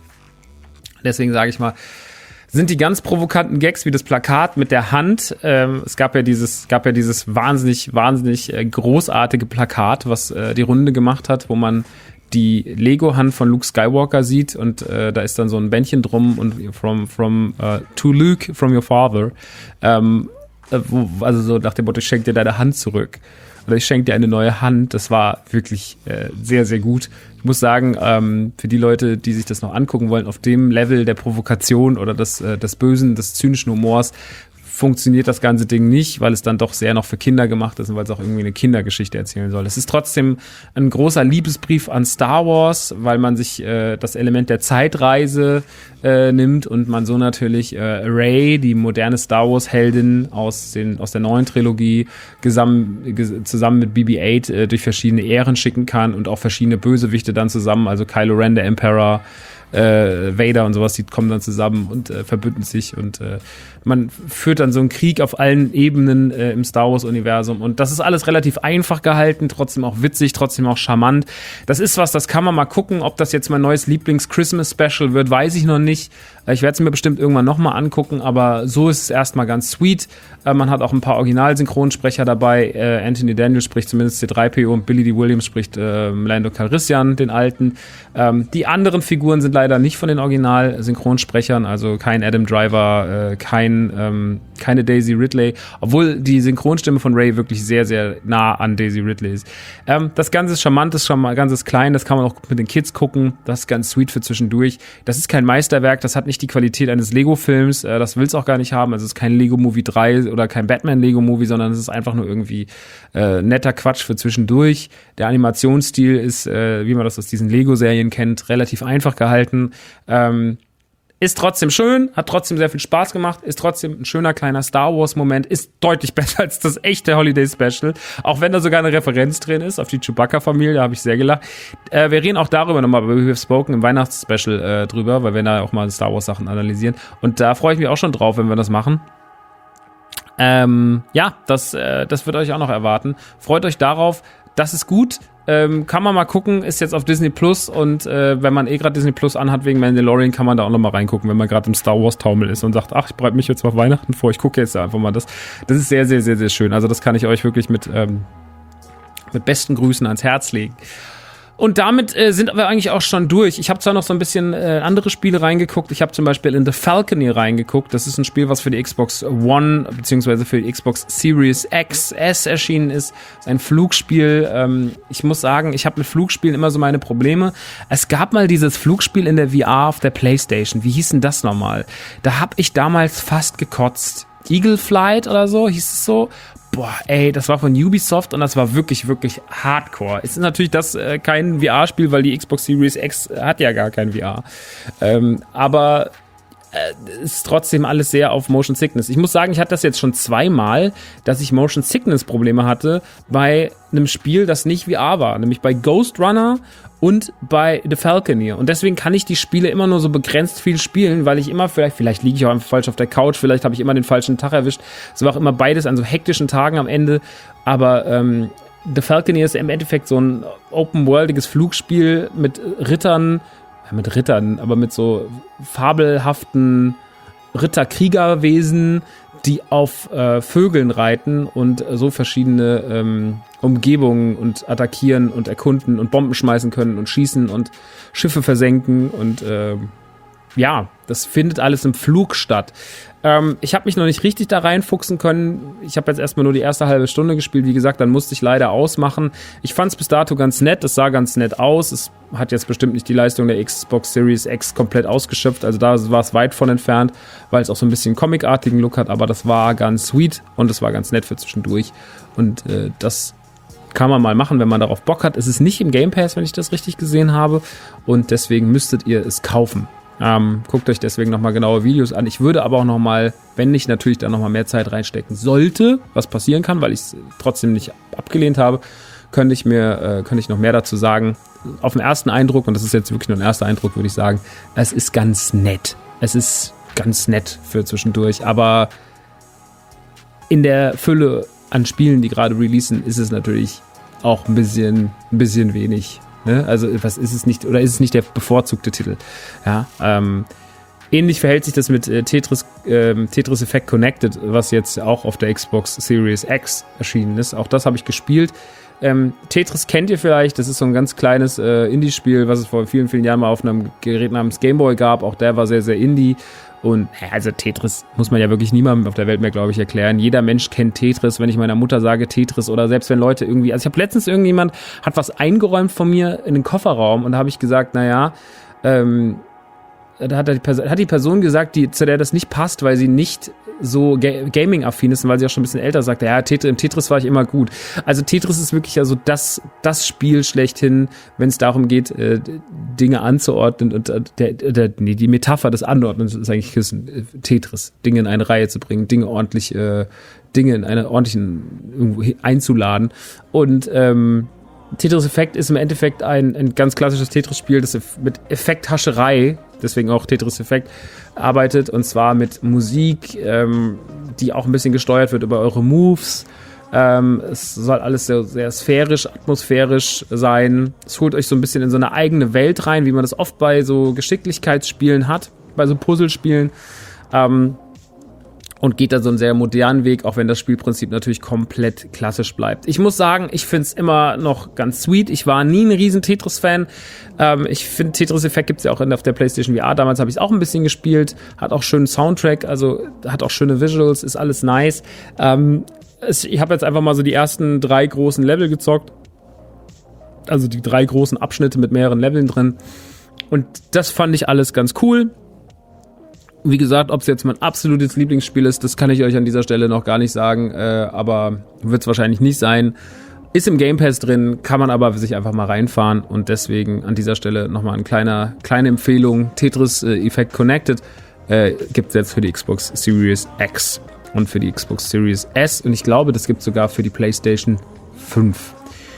Deswegen sage ich mal, sind die ganz provokanten Gags wie das Plakat mit der Hand. Ähm, es gab ja dieses, gab ja dieses wahnsinnig, wahnsinnig äh, großartige Plakat, was äh, die Runde gemacht hat, wo man die Lego-Hand von Luke Skywalker sieht und äh, da ist dann so ein Bändchen drum und from, from uh, to Luke, from your father. Ähm, äh, wo, also so nach dem Motto, ich schenke dir deine Hand zurück. Oder ich schenke dir eine neue Hand. Das war wirklich äh, sehr, sehr gut. Ich muss sagen, ähm, für die Leute, die sich das noch angucken wollen, auf dem Level der Provokation oder des, äh, des Bösen, des zynischen Humors, funktioniert das ganze Ding nicht, weil es dann doch sehr noch für Kinder gemacht ist und weil es auch irgendwie eine Kindergeschichte erzählen soll. Es ist trotzdem ein großer Liebesbrief an Star Wars, weil man sich äh, das Element der Zeitreise äh, nimmt und man so natürlich äh, Rey, die moderne Star Wars Heldin aus den aus der neuen Trilogie, gesam, ges, zusammen mit B B acht äh, durch verschiedene Ähren schicken kann und auch verschiedene Bösewichte dann zusammen, also Kylo Ren, der Emperor, Äh, Vader und sowas, die kommen dann zusammen und äh, verbünden sich und äh, man führt dann so einen Krieg auf allen Ebenen äh, im Star Wars Universum und das ist alles relativ einfach gehalten, trotzdem auch witzig, trotzdem auch charmant. Das ist was, das kann man mal gucken, ob das jetzt mein neues Lieblings-Christmas-Special wird, weiß ich noch nicht. Ich werde es mir bestimmt irgendwann nochmal angucken, aber so ist es erstmal ganz sweet. Äh, man hat auch ein paar Original-Synchronsprecher dabei. Äh, Anthony Daniels spricht zumindest C drei P O und Billy Dee Williams spricht äh, Lando Calrissian, den Alten. Ähm, die anderen Figuren sind leider nicht von den Original-Synchronsprechern, also kein Adam Driver, äh, kein, ähm, keine Daisy Ridley, obwohl die Synchronstimme von Rey wirklich sehr, sehr nah an Daisy Ridley ist. Ähm, das Ganze ist charmant, das Ganze ist klein, das kann man auch mit den Kids gucken, das ist ganz sweet für zwischendurch. Das ist kein Meisterwerk, das hat nicht die Qualität eines Lego-Films, äh, das will es auch gar nicht haben, also es ist kein Lego-Movie drei oder kein Batman-Lego-Movie, sondern es ist einfach nur irgendwie äh, netter Quatsch für zwischendurch. Der Animationsstil ist, äh, wie man das aus diesen Lego-Serien kennt, relativ einfach gehalten. Ähm, ist trotzdem schön, hat trotzdem sehr viel Spaß gemacht, ist trotzdem ein schöner kleiner Star Wars Moment, ist deutlich besser als das echte Holiday Special, auch wenn da sogar eine Referenz drin ist auf die Chewbacca-Familie, da habe ich sehr gelacht. Äh, wir reden auch darüber nochmal bei We Have Spoken im Weihnachtsspecial äh, drüber, weil wir da auch mal Star Wars Sachen analysieren und da freue ich mich auch schon drauf, wenn wir das machen. Ähm, ja, das, äh, das wird euch auch noch erwarten. Freut euch darauf, das ist gut. Ähm, kann man mal gucken, ist jetzt auf Disney Plus und äh, wenn man eh gerade Disney Plus anhat wegen Mandalorian, kann man da auch noch mal reingucken, wenn man gerade im Star Wars Taumel ist und sagt, ach, ich bereite mich jetzt auf Weihnachten vor, ich gucke jetzt einfach mal das. Das ist sehr, sehr, sehr, sehr schön. Also das kann ich euch wirklich mit, ähm, mit besten Grüßen ans Herz legen. Und damit äh, sind wir eigentlich auch schon durch. Ich habe zwar noch so ein bisschen äh, andere Spiele reingeguckt. Ich habe zum Beispiel in The Falconeer reingeguckt. Das ist ein Spiel, was für die Xbox One beziehungsweise für die Xbox Series X S erschienen ist. Das ist ein Flugspiel. Ähm, ich muss sagen, ich habe mit Flugspielen immer so meine Probleme. Es gab mal dieses Flugspiel in der V R auf der PlayStation. Wie hieß denn das nochmal? Da habe ich damals fast gekotzt. Eagle Flight oder so, hieß es so. Boah, ey, das war von Ubisoft und das war wirklich, wirklich hardcore. Es ist natürlich das äh, kein V R-Spiel, weil die Xbox Series X hat ja gar kein V R. Ähm, aber äh, ist trotzdem alles sehr auf Motion Sickness. Ich muss sagen, ich hatte das jetzt schon zweimal, dass ich Motion Sickness-Probleme hatte bei einem Spiel, das nicht V R war. Nämlich bei Ghost Runner und bei The Falconeer. Und deswegen kann ich die Spiele immer nur so begrenzt viel spielen, weil ich immer, vielleicht, vielleicht liege ich auch einfach falsch auf der Couch, vielleicht habe ich immer den falschen Tag erwischt. Es war auch immer beides an so hektischen Tagen am Ende. Aber ähm, The Falconeer ist im Endeffekt so ein open-worldiges Flugspiel mit Rittern, ja, mit Rittern, aber mit so fabelhaften Ritter-Kriegerwesen, die auf äh, Vögeln reiten und so verschiedene ähm, Umgebungen und attackieren und erkunden und Bomben schmeißen können und schießen und Schiffe versenken und äh, ja, das findet alles im Flug statt. Ähm, ich habe mich noch nicht richtig da reinfuchsen können. Ich habe jetzt erstmal nur die erste halbe Stunde gespielt. Wie gesagt, dann musste ich leider ausmachen. Ich fand es bis dato ganz nett. Es sah ganz nett aus. Es hat jetzt bestimmt nicht die Leistung der Xbox Series X komplett ausgeschöpft. Also da war es weit von entfernt, weil es auch so ein bisschen comicartigen Look hat. Aber das war ganz sweet und es war ganz nett für zwischendurch. Und äh, das kann man mal machen, wenn man darauf Bock hat. Es ist nicht im Game Pass, wenn ich das richtig gesehen habe. Und deswegen müsstet ihr es kaufen. Ähm, guckt euch deswegen nochmal genaue Videos an. Ich würde aber auch nochmal, wenn ich natürlich da nochmal mehr Zeit reinstecken sollte, was passieren kann, weil ich es trotzdem nicht abgelehnt habe, könnte ich mir, äh, könnte ich noch mehr dazu sagen. Auf den ersten Eindruck, und das ist jetzt wirklich nur ein erster Eindruck, würde ich sagen, es ist ganz nett. Es ist ganz nett für zwischendurch, aber in der Fülle an Spielen, die gerade releasen, ist es natürlich auch ein bisschen, ein bisschen wenig. Ne? Also was ist es nicht, oder ist es nicht der bevorzugte Titel? Ja, ähm, ähnlich verhält sich das mit äh, Tetris, äh, Tetris Effect Connected, was jetzt auch auf der Xbox Series X erschienen ist. Auch das habe ich gespielt. Ähm, Tetris kennt ihr vielleicht, das ist so ein ganz kleines äh, Indie-Spiel, was es vor vielen, vielen Jahren mal auf einem Gerät namens Game Boy gab. Auch der war sehr, sehr Indie. Und also Tetris muss man ja wirklich niemandem auf der Welt mehr, glaube ich, erklären. Jeder Mensch kennt Tetris, wenn ich meiner Mutter sage Tetris oder selbst wenn Leute irgendwie, also ich habe letztens irgendjemand, hat was eingeräumt von mir in den Kofferraum und da habe ich gesagt, naja, ähm, da hat die, Person, hat die Person gesagt, die, zu der das nicht passt, weil sie nicht so ga- Gaming-affin ist und weil sie auch schon ein bisschen älter sagt, ja, Tetris, im Tetris war ich immer gut. Also Tetris ist wirklich also das, das Spiel schlechthin, wenn es darum geht, äh, Dinge anzuordnen und äh, der, der, nee, die Metapher des Anordnens ist eigentlich Küssen, äh, Tetris, Dinge in eine Reihe zu bringen, Dinge ordentlich, äh, Dinge in einer ordentlichen irgendwo einzuladen und ähm, Tetris Effect ist im Endeffekt ein, ein ganz klassisches Tetris-Spiel, das mit Effekthascherei, deswegen auch Tetris Effect, arbeitet und zwar mit Musik, ähm, die auch ein bisschen gesteuert wird über eure Moves. Ähm, es soll alles sehr, sehr sphärisch, atmosphärisch sein. Es holt euch so ein bisschen in so eine eigene Welt rein, wie man das oft bei so Geschicklichkeitsspielen hat, bei so Puzzlespielen. Ähm, Und geht da so einen sehr modernen Weg, auch wenn das Spielprinzip natürlich komplett klassisch bleibt. Ich muss sagen, ich finde es immer noch ganz sweet. Ich war nie ein riesen Tetris-Fan. Ähm, ich finde, Tetris-Effekt gibt es ja auch in, auf der PlayStation V R. Damals habe ich es auch ein bisschen gespielt. Hat auch schönen Soundtrack, also hat auch schöne Visuals, ist alles nice. Ähm, es, ich habe jetzt einfach mal so die ersten drei großen Level gezockt. Also die drei großen Abschnitte mit mehreren Leveln drin. Und das fand ich alles ganz cool. Wie gesagt, ob es jetzt mein absolutes Lieblingsspiel ist, das kann ich euch an dieser Stelle noch gar nicht sagen, äh, aber wird es wahrscheinlich nicht sein. Ist im Game Pass drin, kann man aber sich einfach mal reinfahren und deswegen an dieser Stelle nochmal eine kleine, kleine Empfehlung. Tetris äh, Effect Connected äh, gibt es jetzt für die Xbox Series X und für die Xbox Series S und ich glaube, das gibt es sogar für die PlayStation fünf.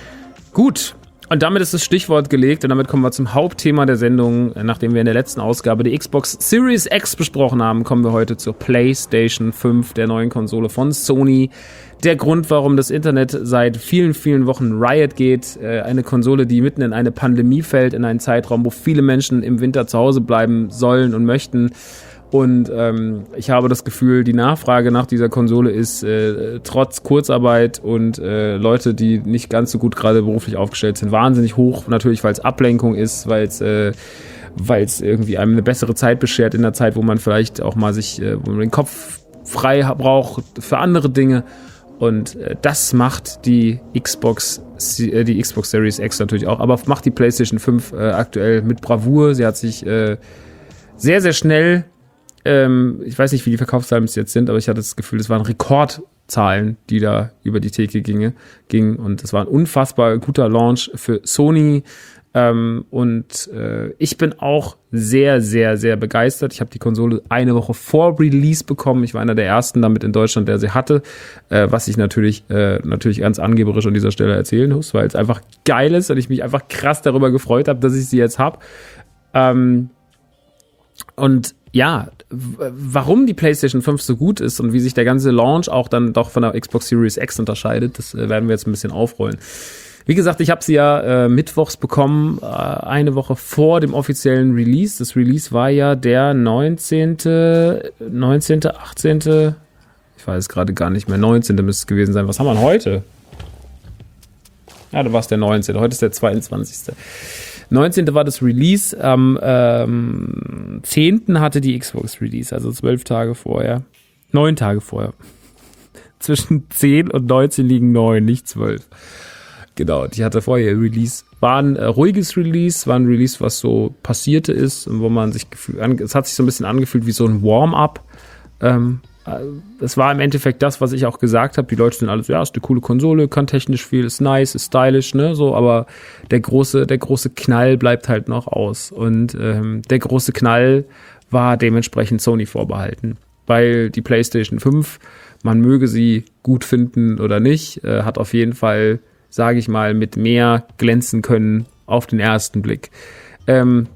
Gut. Und damit ist das Stichwort gelegt und damit kommen wir zum Hauptthema der Sendung. Nachdem wir in der letzten Ausgabe die Xbox Series X besprochen haben, kommen wir heute zur PlayStation fünf, der neuen Konsole von Sony. Der Grund, warum das Internet seit vielen, vielen Wochen Riot geht. Eine Konsole, die mitten in eine Pandemie fällt, in einen Zeitraum, wo viele Menschen im Winter zu Hause bleiben sollen und möchten. Und ähm, ich habe das Gefühl, die Nachfrage nach dieser Konsole ist äh, trotz Kurzarbeit und äh, Leute, die nicht ganz so gut gerade beruflich aufgestellt sind, wahnsinnig hoch. Natürlich, weil es Ablenkung ist, weil es äh, weil es irgendwie einem eine bessere Zeit beschert in der Zeit, wo man vielleicht auch mal sich, äh, wo man den Kopf frei braucht für andere Dinge. Und äh, das macht die Xbox, äh, die Xbox Series X natürlich auch, aber macht die PlayStation fünf äh, aktuell mit Bravour. Sie hat sich äh, sehr, sehr schnell ähm, ich weiß nicht, wie die Verkaufszahlen bis jetzt sind, aber ich hatte das Gefühl, das waren Rekordzahlen, die da über die Theke ginge, gingen. Und es war ein unfassbar guter Launch für Sony. Ähm, und äh, ich bin auch sehr, sehr, sehr begeistert. Ich habe die Konsole eine Woche vor Release bekommen. Ich war einer der ersten damit in Deutschland, der sie hatte, äh, was ich natürlich äh, natürlich ganz angeberisch an dieser Stelle erzählen muss, weil es einfach geil ist und ich mich einfach krass darüber gefreut habe, dass ich sie jetzt habe. Ähm, und ja, w- warum die PlayStation fünf so gut ist und wie sich der ganze Launch auch dann doch von der Xbox Series X unterscheidet, das äh, werden wir jetzt ein bisschen aufrollen. Wie gesagt, ich habe sie ja äh, mittwochs bekommen, äh, eine Woche vor dem offiziellen Release. Das Release war ja der neunzehnte, neunzehnte, achtzehnte Ich weiß es gerade gar nicht mehr. neunzehnte müsste es gewesen sein. Was haben wir denn heute? Ja, da war es der neunzehnte Heute ist der zweiundzwanzigste neunzehnte war das Release. Am ähm, zehnten hatte die Xbox Release, also zwölf Tage vorher. Neun Tage vorher. Zwischen zehn und neunzehn liegen neun, nicht zwölf. Genau, die hatte vorher ihr Release. War ein äh, ruhiges Release, war ein Release, was so passierte ist und wo man sich gefühlt, an, es hat sich so ein bisschen angefühlt wie so ein Warm-up. Ähm, es war im Endeffekt das, was ich auch gesagt habe. Die Leute sind alles, ja, ist eine coole Konsole, kann technisch viel, ist nice, ist stylisch, ne, so, aber der große, der große Knall bleibt halt noch aus. Und ähm, der große Knall war dementsprechend Sony vorbehalten. Weil die PlayStation fünf, man möge sie gut finden oder nicht, äh, hat auf jeden Fall, sage ich mal, mit mehr glänzen können auf den ersten Blick. Ähm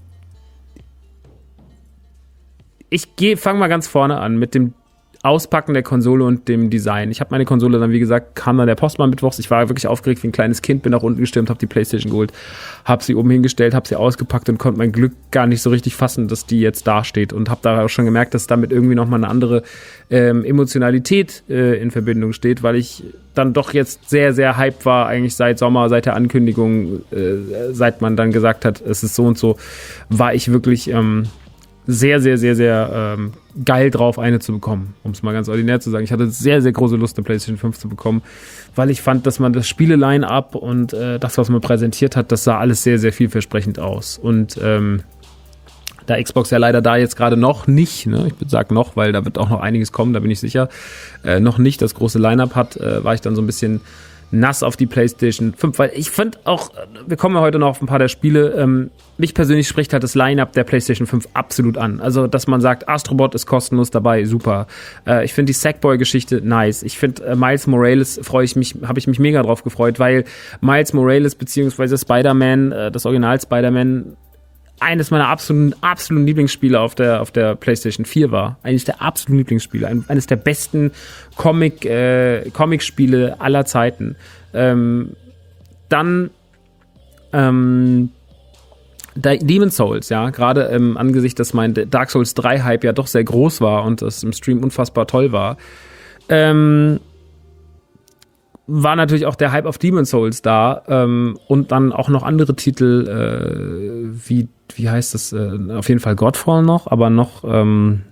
ich gehe, fange mal ganz vorne an mit dem Auspacken der Konsole und dem Design. Ich habe meine Konsole dann, wie gesagt, kam dann der Postmann mittwochs. Ich war wirklich aufgeregt wie ein kleines Kind, bin nach unten gestürmt, habe die PlayStation geholt, habe sie oben hingestellt, habe sie ausgepackt und konnte mein Glück gar nicht so richtig fassen, dass die jetzt da steht. Und habe da auch schon gemerkt, dass damit irgendwie nochmal eine andere ähm, Emotionalität äh, in Verbindung steht, weil ich dann doch jetzt sehr, sehr hyped war, eigentlich seit Sommer, seit der Ankündigung, äh, seit man dann gesagt hat, es ist so und so, war ich wirklich ähm, sehr, sehr, sehr, sehr ähm, geil drauf, eine zu bekommen, um es mal ganz ordinär zu sagen. Ich hatte sehr, sehr große Lust, eine PlayStation fünf zu bekommen, weil ich fand, dass man das Spiele-Line-Up und äh, das, was man präsentiert hat, das sah alles sehr, sehr vielversprechend aus. Und ähm, da Xbox ja leider da jetzt gerade noch nicht, ne, ich sag noch, weil da wird auch noch einiges kommen, da bin ich sicher, äh, noch nicht das große Line-Up hat, äh, war ich dann so ein bisschen nass auf die PlayStation fünf, weil ich finde auch, wir kommen ja heute noch auf ein paar der Spiele, ähm, mich persönlich spricht halt das Line-Up der PlayStation fünf absolut an. Also, dass man sagt, Astrobot ist kostenlos dabei, super. Äh, ich finde die Sackboy-Geschichte nice. Ich finde äh, Miles Morales, freue ich mich, habe ich mich mega drauf gefreut, weil Miles Morales beziehungsweise Spider-Man, äh, das Original Spider-Man, eines meiner absoluten, absoluten Lieblingsspiele auf der, auf der PlayStation vier war. Eines der absoluten Lieblingsspiele. Ein, eines der besten Comic, äh, Comic-Spiele aller Zeiten. Ähm, dann, ähm, Demon's Souls, ja, gerade ähm, angesichts, dass mein Dark Souls drei Hype ja doch sehr groß war und das im Stream unfassbar toll war, ähm, war natürlich auch der Hype auf Demon's Souls da, ähm, und dann auch noch andere Titel, äh, wie, wie heißt das, äh, auf jeden Fall Godfall noch, aber noch, ähm,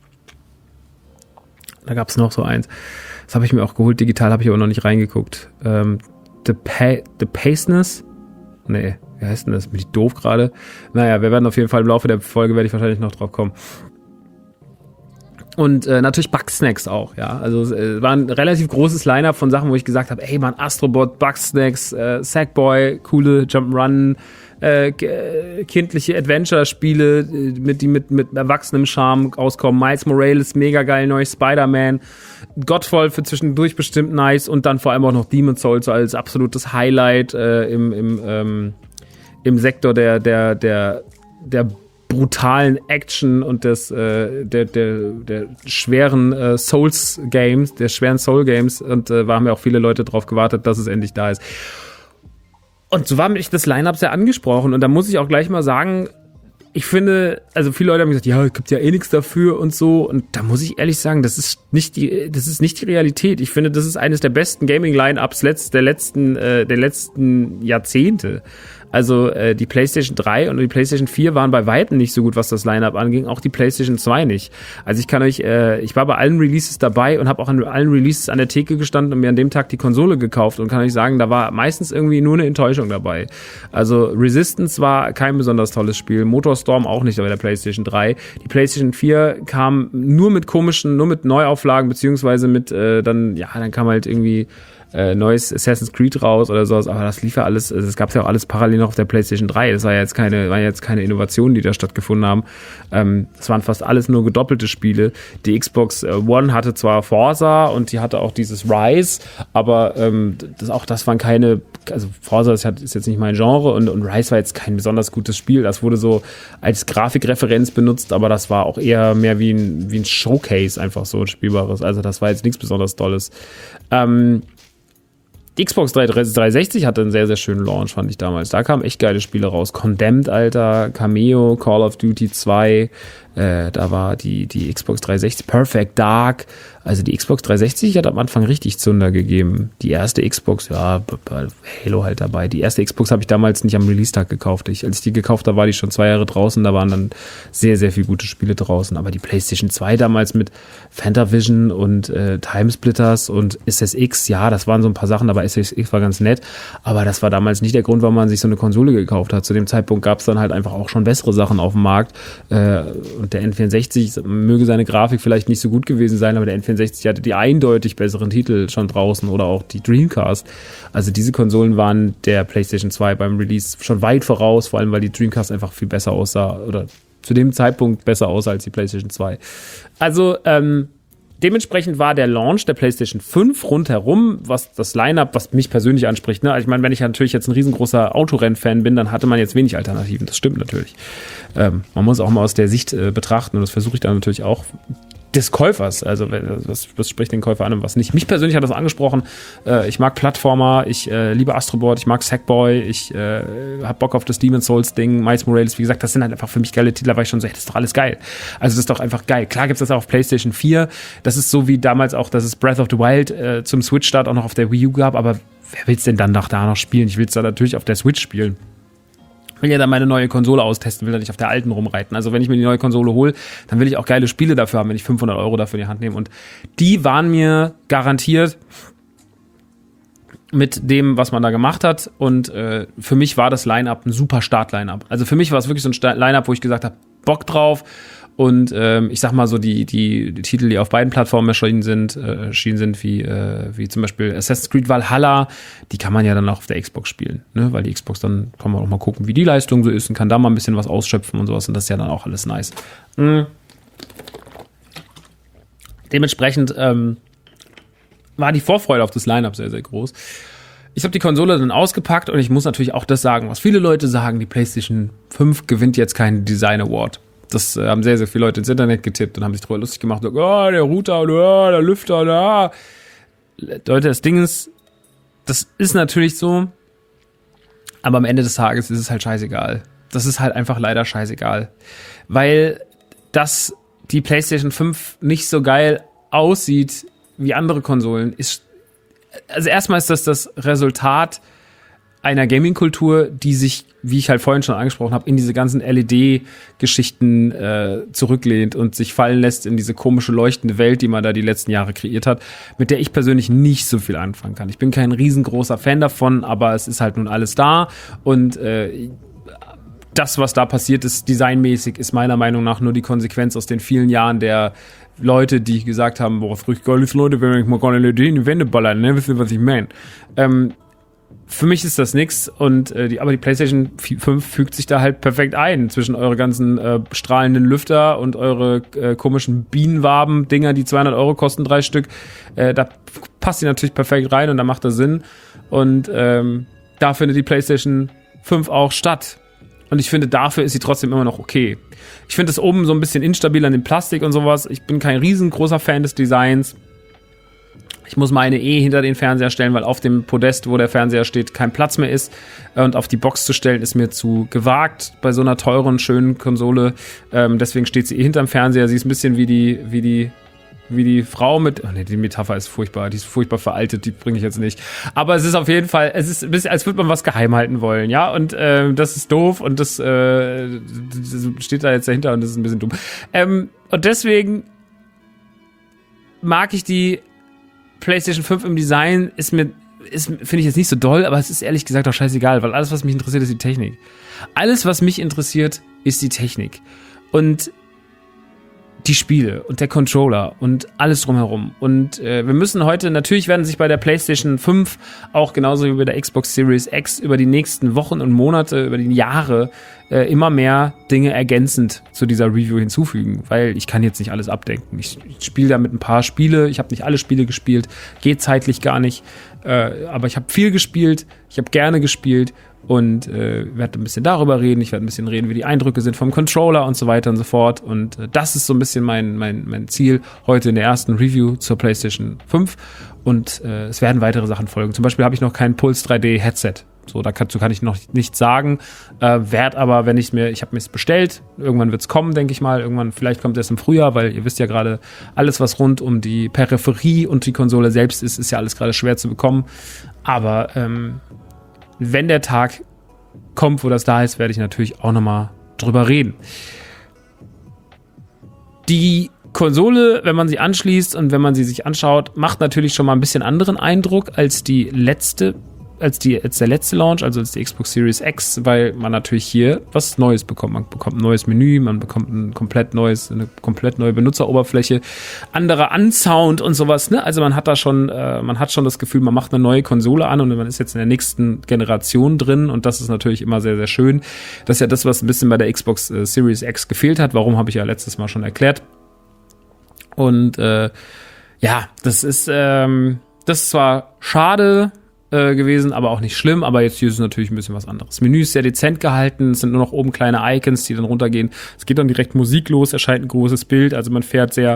da gab's noch so eins, das habe ich mir auch geholt, digital habe ich aber noch nicht reingeguckt, ähm, The, pa- The Paceness, nee, wie heißt denn das, bin ich doof gerade, naja, wir werden auf jeden Fall im Laufe der Folge, werde ich wahrscheinlich noch drauf kommen. Und äh, natürlich Bugsnax auch, ja. Also es äh, war ein relativ großes Line-Up von Sachen, wo ich gesagt habe, ey man, Astrobot, Bugsnax, äh, Sackboy, coole Jump'n'Run, äh, k- kindliche Adventure-Spiele, äh, mit, die mit, mit erwachsenem Charme auskommen. Miles Morales, mega geil, neues Spider-Man. Godfall für zwischendurch bestimmt nice und dann vor allem auch noch Demon's Souls als absolutes Highlight äh, im, im, ähm, im Sektor der, der, der, der brutalen Action und des äh, der der der schweren äh, Souls Games, der schweren Soul Games und äh, haben ja auch viele Leute drauf gewartet, dass es endlich da ist. Und so war mich das Line-Up sehr angesprochen und da muss ich auch gleich mal sagen, ich finde, also viele Leute haben gesagt, ja, es gibt ja eh nichts dafür und so und da muss ich ehrlich sagen, das ist nicht die das ist nicht die Realität. Ich finde, das ist eines der besten Gaming Line-Ups letzt, der letzten äh, der letzten Jahrzehnte. Also äh, die PlayStation drei und die PlayStation vier waren bei weitem nicht so gut, was das Line-Up anging, auch die PlayStation zwei nicht. Also ich kann euch, äh, ich war bei allen Releases dabei und habe auch an allen Releases an der Theke gestanden und mir an dem Tag die Konsole gekauft und kann euch sagen, da war meistens irgendwie nur eine Enttäuschung dabei. Also Resistance war kein besonders tolles Spiel, Motorstorm auch nicht bei der PlayStation drei. Die PlayStation vier kam nur mit komischen, nur mit Neuauflagen, beziehungsweise mit äh, dann, ja, dann kam halt irgendwie Äh, neues Assassin's Creed raus oder sowas, aber das lief ja alles, also es gab ja auch alles parallel noch auf der PlayStation drei, das war ja jetzt keine, waren jetzt keine Innovationen, die da stattgefunden haben. Ähm, das waren fast alles nur gedoppelte Spiele. Die Xbox One hatte zwar Forza und die hatte auch dieses Rise, aber ähm, das, auch das waren keine, also Forza ist, ist jetzt nicht mein Genre und, und Rise war jetzt kein besonders gutes Spiel, das wurde so als Grafikreferenz benutzt, aber das war auch eher mehr wie ein, wie ein Showcase, einfach so ein spielbares, also das war jetzt nichts besonders Tolles. Ähm, Die Xbox dreihundertsechzig hatte einen sehr, sehr schönen Launch, fand ich damals. Da kamen echt geile Spiele raus. Condemned, Alter, Cameo, Call of Duty zwei, äh, da war die, die Xbox dreihundertsechzig, Perfect Dark. Also die Xbox dreihundertsechzig hat am Anfang richtig Zunder gegeben. Die erste Xbox, ja, Halo halt dabei. Die erste Xbox habe ich damals nicht am Release-Tag gekauft. Ich, als ich die gekauft habe, war die schon zwei Jahre draußen. Da waren dann sehr, sehr viele gute Spiele draußen. Aber die PlayStation zwei damals mit Fantavision und äh, Timesplitters und S S X, ja, das waren so ein paar Sachen, aber S S X war ganz nett. Aber das war damals nicht der Grund, warum man sich so eine Konsole gekauft hat. Zu dem Zeitpunkt gab es dann halt einfach auch schon bessere Sachen auf dem Markt. Äh, und der N vierundsechzig möge seine Grafik vielleicht nicht so gut gewesen sein, aber der N vierundsechzig hatte die eindeutig besseren Titel schon draußen oder auch die Dreamcast. Also diese Konsolen waren der PlayStation zwei beim Release schon weit voraus, vor allem weil die Dreamcast einfach viel besser aussah oder zu dem Zeitpunkt besser aussah als die PlayStation zwei. Also ähm, dementsprechend war der Launch der PlayStation fünf rundherum, was das Line-Up, was mich persönlich anspricht, ne? Also ich meine, wenn ich natürlich jetzt ein riesengroßer Autorenn-Fan bin, dann hatte man jetzt wenig Alternativen. Das stimmt natürlich. Ähm, man muss auch mal aus der Sicht äh, betrachten und das versuche ich dann natürlich auch des Käufers, also was, was spricht den Käufer an und was nicht. Mich persönlich hat das angesprochen, äh, ich mag Plattformer, ich äh, liebe Astrobot, ich mag Sackboy, ich äh, hab Bock auf das Demon's Souls Ding, Miles Morales, wie gesagt, das sind halt einfach für mich geile Titel, da war ich schon so, hey, das ist doch alles geil. Also das ist doch einfach geil. Klar gibt's das auch auf PlayStation vier, das ist so wie damals auch, dass es Breath of the Wild äh, zum Switch-Start auch noch auf der Wii U gab, aber wer will's denn dann noch da noch spielen? Ich will's da natürlich auf der Switch spielen. Will ja dann meine neue Konsole austesten, will da nicht auf der alten rumreiten. Also wenn ich mir die neue Konsole hole, dann will ich auch geile Spiele dafür haben, wenn ich fünfhundert Euro dafür in die Hand nehme. Und die waren mir garantiert mit dem, was man da gemacht hat. Und äh, für mich war das Line-Up ein super Start-Line-Up. Also für mich war es wirklich so ein Start- Line-Up, wo ich gesagt habe, Bock drauf. Und ähm, ich sag mal so, die, die, die Titel, die auf beiden Plattformen erschienen sind, äh, erschienen sind wie, äh, wie zum Beispiel Assassin's Creed Valhalla, die kann man ja dann auch auf der Xbox spielen, ne? Weil die Xbox, dann kann man auch mal gucken, wie die Leistung so ist und kann da mal ein bisschen was ausschöpfen und sowas und das ist ja dann auch alles nice. Mhm. Dementsprechend ähm, war die Vorfreude auf das Line-Up sehr, sehr groß. Ich habe die Konsole dann ausgepackt und ich muss natürlich auch das sagen, was viele Leute sagen, die PlayStation fünf gewinnt jetzt keinen Design Award. Das äh, haben sehr, sehr viele Leute ins Internet getippt und haben sich darüber lustig gemacht. Oh, der Router, oh, der Lüfter, da. Leute, das Ding ist, das ist natürlich so, aber am Ende des Tages ist es halt scheißegal. Das ist halt einfach leider scheißegal. Weil dass die PlayStation fünf nicht so geil aussieht wie andere Konsolen, ist, also erstmal ist das das Resultat einer Gaming-Kultur, die sich, wie ich halt vorhin schon angesprochen habe, in diese ganzen L E D-Geschichten äh, zurücklehnt und sich fallen lässt in diese komische leuchtende Welt, die man da die letzten Jahre kreiert hat, mit der ich persönlich nicht so viel anfangen kann. Ich bin kein riesengroßer Fan davon, aber es ist halt nun alles da und äh, das, was da passiert ist, designmäßig, ist meiner Meinung nach nur die Konsequenz aus den vielen Jahren der Leute, die gesagt haben, boah, früh geil ist, Leute, wenn ich mal keine L E D in die Wände ballern, ne, wisst ihr, was ich meine? Ähm, Für mich ist das nix und äh, die, aber die PlayStation fünf fügt sich da halt perfekt ein zwischen eure ganzen äh, strahlenden Lüfter und eure äh, komischen Bienenwaben-Dinger, die zweihundert Euro kosten, drei Stück. Äh, da passt sie natürlich perfekt rein und da macht das Sinn. Und ähm, da findet die PlayStation fünf auch statt. Und ich finde, dafür ist sie trotzdem immer noch okay. Ich finde es oben so ein bisschen instabil an dem Plastik und sowas. Ich bin kein riesengroßer Fan des Designs. Ich muss meine eh hinter den Fernseher stellen, weil auf dem Podest, wo der Fernseher steht, kein Platz mehr ist. Und auf die Box zu stellen, ist mir zu gewagt bei so einer teuren, schönen Konsole. Ähm, deswegen steht sie eh hinterm Fernseher. Sie ist ein bisschen wie die, wie die, wie die Frau mit, oh nee, die Metapher ist furchtbar, die ist furchtbar veraltet, die bringe ich jetzt nicht. Aber es ist auf jeden Fall, es ist ein bisschen, als würde man was geheim halten wollen, ja, und äh, das ist doof und das, äh, das steht da jetzt dahinter und das ist ein bisschen dumm. Ähm, und deswegen mag ich die PlayStation fünf im Design, ist mir, ist, finde ich jetzt nicht so doll, aber es ist ehrlich gesagt auch scheißegal, weil alles, was mich interessiert, ist die Technik. Alles, was mich interessiert, ist die Technik. Und die Spiele und der Controller und alles drumherum. Und äh, wir müssen heute, natürlich werden sich bei der PlayStation fünf auch genauso wie bei der Xbox Series X über die nächsten Wochen und Monate, über die Jahre äh, immer mehr Dinge ergänzend zu dieser Review hinzufügen, weil ich kann jetzt nicht alles abdenken. Ich, ich spiele da mit ein paar Spiele, ich habe nicht alle Spiele gespielt, geht zeitlich gar nicht, äh, aber ich habe viel gespielt, ich habe gerne gespielt und äh, werde ein bisschen darüber reden, ich werde ein bisschen reden, wie die Eindrücke sind vom Controller und so weiter und so fort und äh, das ist so ein bisschen mein, mein, mein Ziel heute in der ersten Review zur PlayStation fünf und äh, es werden weitere Sachen folgen. Zum Beispiel habe ich noch kein Puls drei D Headset, so dazu kann ich noch nichts sagen, äh, werd aber, wenn ich mir, ich habe mir es bestellt, irgendwann wird es kommen, denke ich mal, irgendwann, vielleicht kommt es im Frühjahr, weil ihr wisst ja gerade, alles was rund um die Peripherie und die Konsole selbst ist, ist ja alles gerade schwer zu bekommen, aber ähm, wenn der Tag kommt, wo das da ist, werde ich natürlich auch nochmal drüber reden. Die Konsole, wenn man sie anschließt und wenn man sie sich anschaut, macht natürlich schon mal ein bisschen anderen Eindruck als die letzte, als die, als der letzte Launch, also als die Xbox Series X, weil man natürlich hier was Neues bekommt. Man bekommt ein neues Menü, man bekommt ein komplett neues, eine komplett neue Benutzeroberfläche, anderer Unsound und sowas, ne? Also man hat da schon, äh, man hat schon das Gefühl, man macht eine neue Konsole an und man ist jetzt in der nächsten Generation drin und das ist natürlich immer sehr, sehr schön. Das ist ja das, was ein bisschen bei der Xbox äh, Series X gefehlt hat. Warum, habe ich ja letztes Mal schon erklärt. Und äh, ja, das ist, ähm, das ist zwar schade gewesen, aber auch nicht schlimm, aber jetzt hier ist es natürlich ein bisschen was anderes. Menü ist sehr dezent gehalten, es sind nur noch oben kleine Icons, die dann runtergehen. Es geht dann direkt Musik los, erscheint ein großes Bild, also man fährt sehr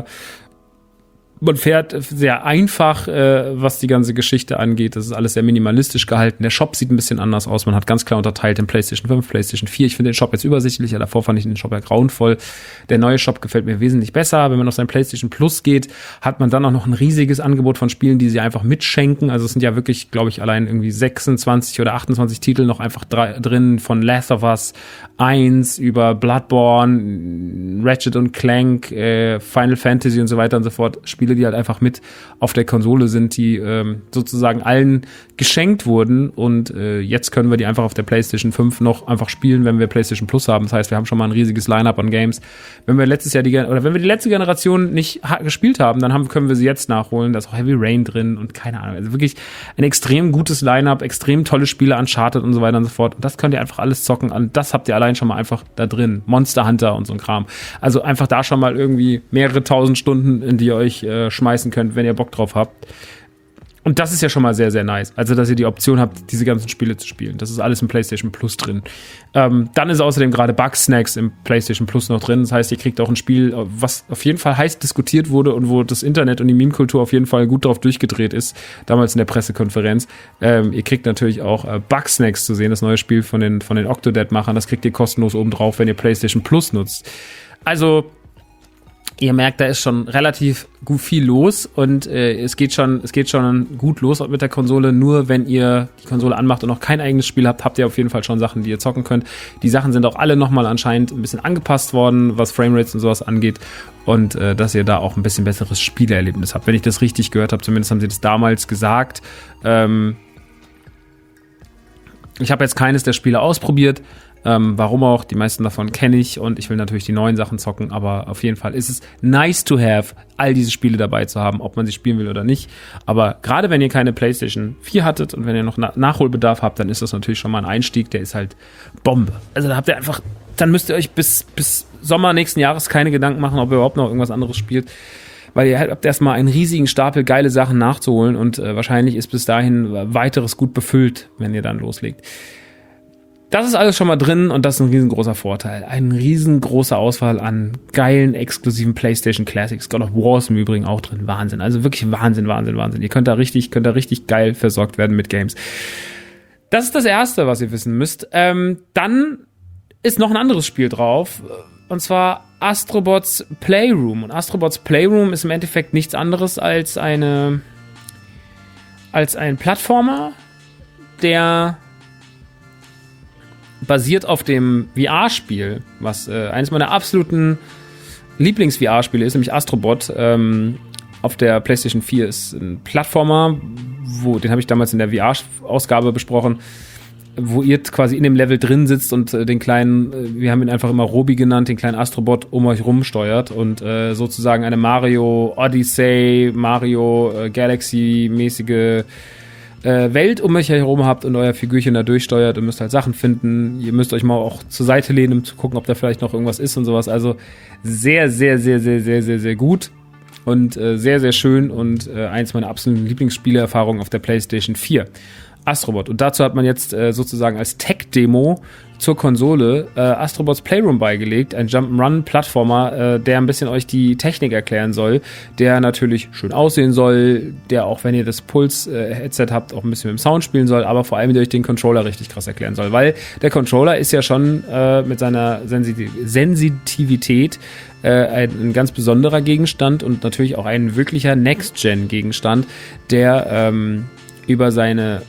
Man fährt sehr einfach, äh, was die ganze Geschichte angeht. Das ist alles sehr minimalistisch gehalten. Der Shop sieht ein bisschen anders aus. Man hat ganz klar unterteilt in PlayStation fünf, PlayStation vier. Ich finde den Shop jetzt übersichtlicher. Davor fand ich den Shop ja grauenvoll. Der neue Shop gefällt mir wesentlich besser. Wenn man auf sein PlayStation Plus geht, hat man dann auch noch ein riesiges Angebot von Spielen, die sie einfach mitschenken. Also es sind ja wirklich, glaube ich, allein irgendwie sechsundzwanzig oder achtundzwanzig Titel noch einfach drei, drin. Von Last of Us eins über Bloodborne, Ratchet und Clank, äh, Final Fantasy und so weiter und so fort. Spiele, die halt einfach mit auf der Konsole sind, die ähm, sozusagen allen geschenkt wurden und äh, jetzt können wir die einfach auf der PlayStation fünf noch einfach spielen, wenn wir PlayStation Plus haben. Das heißt, wir haben schon mal ein riesiges Line-Up an Games. Wenn wir letztes Jahr die oder wenn wir die letzte Generation nicht ha- gespielt haben, dann haben, können wir sie jetzt nachholen. Da ist auch Heavy Rain drin und keine Ahnung. Also wirklich ein extrem gutes Line-Up, extrem tolle Spiele, Uncharted und so weiter und so fort. Und das könnt ihr einfach alles zocken. Und das habt ihr allein schon mal einfach da drin. Monster Hunter und so ein Kram. Also einfach da schon mal irgendwie mehrere tausend Stunden, in die ihr euch äh, schmeißen könnt, wenn ihr Bock drauf habt. Und das ist ja schon mal sehr, sehr nice. Also, dass ihr die Option habt, diese ganzen Spiele zu spielen. Das ist alles im PlayStation Plus drin. Ähm, dann ist außerdem gerade Bugsnacks im PlayStation Plus noch drin. Das heißt, ihr kriegt auch ein Spiel, was auf jeden Fall heiß diskutiert wurde und wo das Internet und die Meme-Kultur auf jeden Fall gut drauf durchgedreht ist. Damals in der Pressekonferenz. Ähm, ihr kriegt natürlich auch äh, Bugsnacks zu sehen, das neue Spiel von den, von den Octodad-Machern. Das kriegt ihr kostenlos oben drauf, wenn ihr PlayStation Plus nutzt. Also, ihr merkt, da ist schon relativ gut viel los und äh, es geht schon, es geht schon gut los mit der Konsole. Nur wenn ihr die Konsole anmacht und noch kein eigenes Spiel habt, habt ihr auf jeden Fall schon Sachen, die ihr zocken könnt. Die Sachen sind auch alle nochmal anscheinend ein bisschen angepasst worden, was Framerates und sowas angeht und äh, dass ihr da auch ein bisschen besseres Spielerlebnis habt. Wenn ich das richtig gehört habe, zumindest haben sie das damals gesagt. Ähm, ich habe jetzt keines der Spiele ausprobiert. Ähm, warum auch, die meisten davon kenne ich und ich will natürlich die neuen Sachen zocken, aber auf jeden Fall ist es nice to have, all diese Spiele dabei zu haben, ob man sie spielen will oder nicht. Aber gerade wenn ihr keine PlayStation vier hattet und wenn ihr noch Na- Nachholbedarf habt, dann ist das natürlich schon mal ein Einstieg, der ist halt Bombe. Also da habt ihr einfach, dann müsst ihr euch bis, bis Sommer nächsten Jahres keine Gedanken machen, ob ihr überhaupt noch irgendwas anderes spielt. Weil ihr habt erstmal einen riesigen Stapel geile Sachen nachzuholen und äh, wahrscheinlich ist bis dahin weiteres gut befüllt, wenn ihr dann loslegt. Das ist alles schon mal drin und das ist ein riesengroßer Vorteil. Ein riesengroßer Auswahl an geilen, exklusiven PlayStation Classics. God of War ist im Übrigen auch drin. Wahnsinn. Also wirklich Wahnsinn, Wahnsinn, Wahnsinn. Ihr könnt da richtig, könnt da richtig geil versorgt werden mit Games. Das ist das Erste, was ihr wissen müsst. Ähm, dann ist noch ein anderes Spiel drauf. Und zwar Astrobots Playroom. Und Astrobots Playroom ist im Endeffekt nichts anderes als eine als ein Plattformer, der basiert auf dem V R-Spiel, was äh, eines meiner absoluten Lieblings-V R-Spiele ist, nämlich Astrobot. Ähm, auf der PlayStation vier ist ein Plattformer, wo, den habe ich damals in der V R-Ausgabe besprochen, wo ihr quasi in dem Level drin sitzt und äh, den kleinen, äh, wir haben ihn einfach immer Robi genannt, den kleinen Astrobot um euch rumsteuert und äh, sozusagen eine Mario Odyssey, Mario äh, Galaxy-mäßige äh, Welt um euch herum habt und euer Figürchen da durchsteuert und müsst halt Sachen finden. Ihr müsst euch mal auch zur Seite lehnen, um zu gucken, ob da vielleicht noch irgendwas ist und sowas. Also sehr, sehr, sehr, sehr, sehr, sehr, sehr gut und äh, sehr, sehr schön und äh, eins meiner absoluten Lieblingsspielerfahrungen auf der PlayStation vier. Astrobot. Und dazu hat man jetzt äh, sozusagen als Tech-Demo zur Konsole äh, Astrobots Playroom beigelegt, ein Jump'n'Run-Plattformer, äh, der ein bisschen euch die Technik erklären soll, der natürlich schön aussehen soll, der auch, wenn ihr das Puls-Headset habt, auch ein bisschen mit dem Sound spielen soll, aber vor allem durch den Controller richtig krass erklären soll, weil der Controller ist ja schon äh, mit seiner Sensitiv- Sensitivität äh, ein, ein ganz besonderer Gegenstand und natürlich auch ein wirklicher Next-Gen-Gegenstand, der ähm, über seine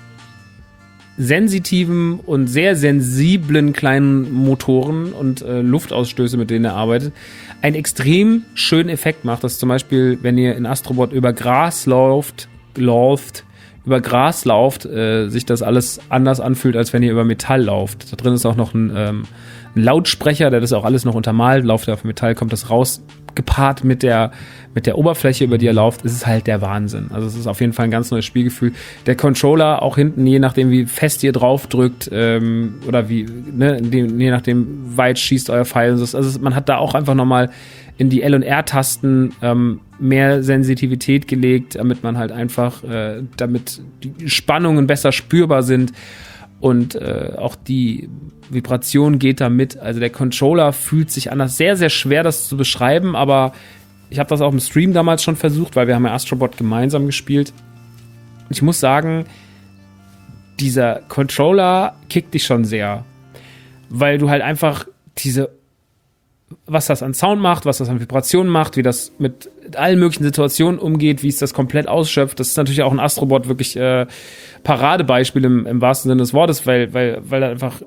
sensitiven und sehr sensiblen kleinen Motoren und äh, Luftausstöße, mit denen er arbeitet, einen extrem schönen Effekt macht. Das zum Beispiel, wenn ihr in Astrobot über Gras lauft, lauft, über Gras lauft, äh, sich das alles anders anfühlt, als wenn ihr über Metall lauft. Da drin ist auch noch ein, ähm, ein Lautsprecher, der das auch alles noch untermalt. Lauft ihr auf Metall, kommt das raus. Gepaart mit der, mit der Oberfläche, über die er läuft, ist es halt der Wahnsinn. Also es ist auf jeden Fall ein ganz neues Spielgefühl. Der Controller, auch hinten, je nachdem, wie fest ihr drauf drückt, ähm, oder wie, ne, je nachdem, weit schießt euer Pfeil. Also man hat da auch einfach nochmal in die L- und R-Tasten ähm, mehr Sensitivität gelegt, damit man halt einfach, äh, damit die Spannungen besser spürbar sind. Und äh, auch die Vibration geht da mit. Also der Controller fühlt sich anders. Sehr, sehr schwer, das zu beschreiben, aber ich habe das auch im Stream damals schon versucht, weil wir haben ja Astrobot gemeinsam gespielt. Ich muss sagen, dieser Controller kickt dich schon sehr. Weil du halt einfach diese, was das an Sound macht, was das an Vibrationen macht, wie das mit allen möglichen Situationen umgeht, wie es das komplett ausschöpft. Das ist natürlich auch ein Astrobot wirklich äh, Paradebeispiel im, im wahrsten Sinne des Wortes, weil, weil, weil er einfach,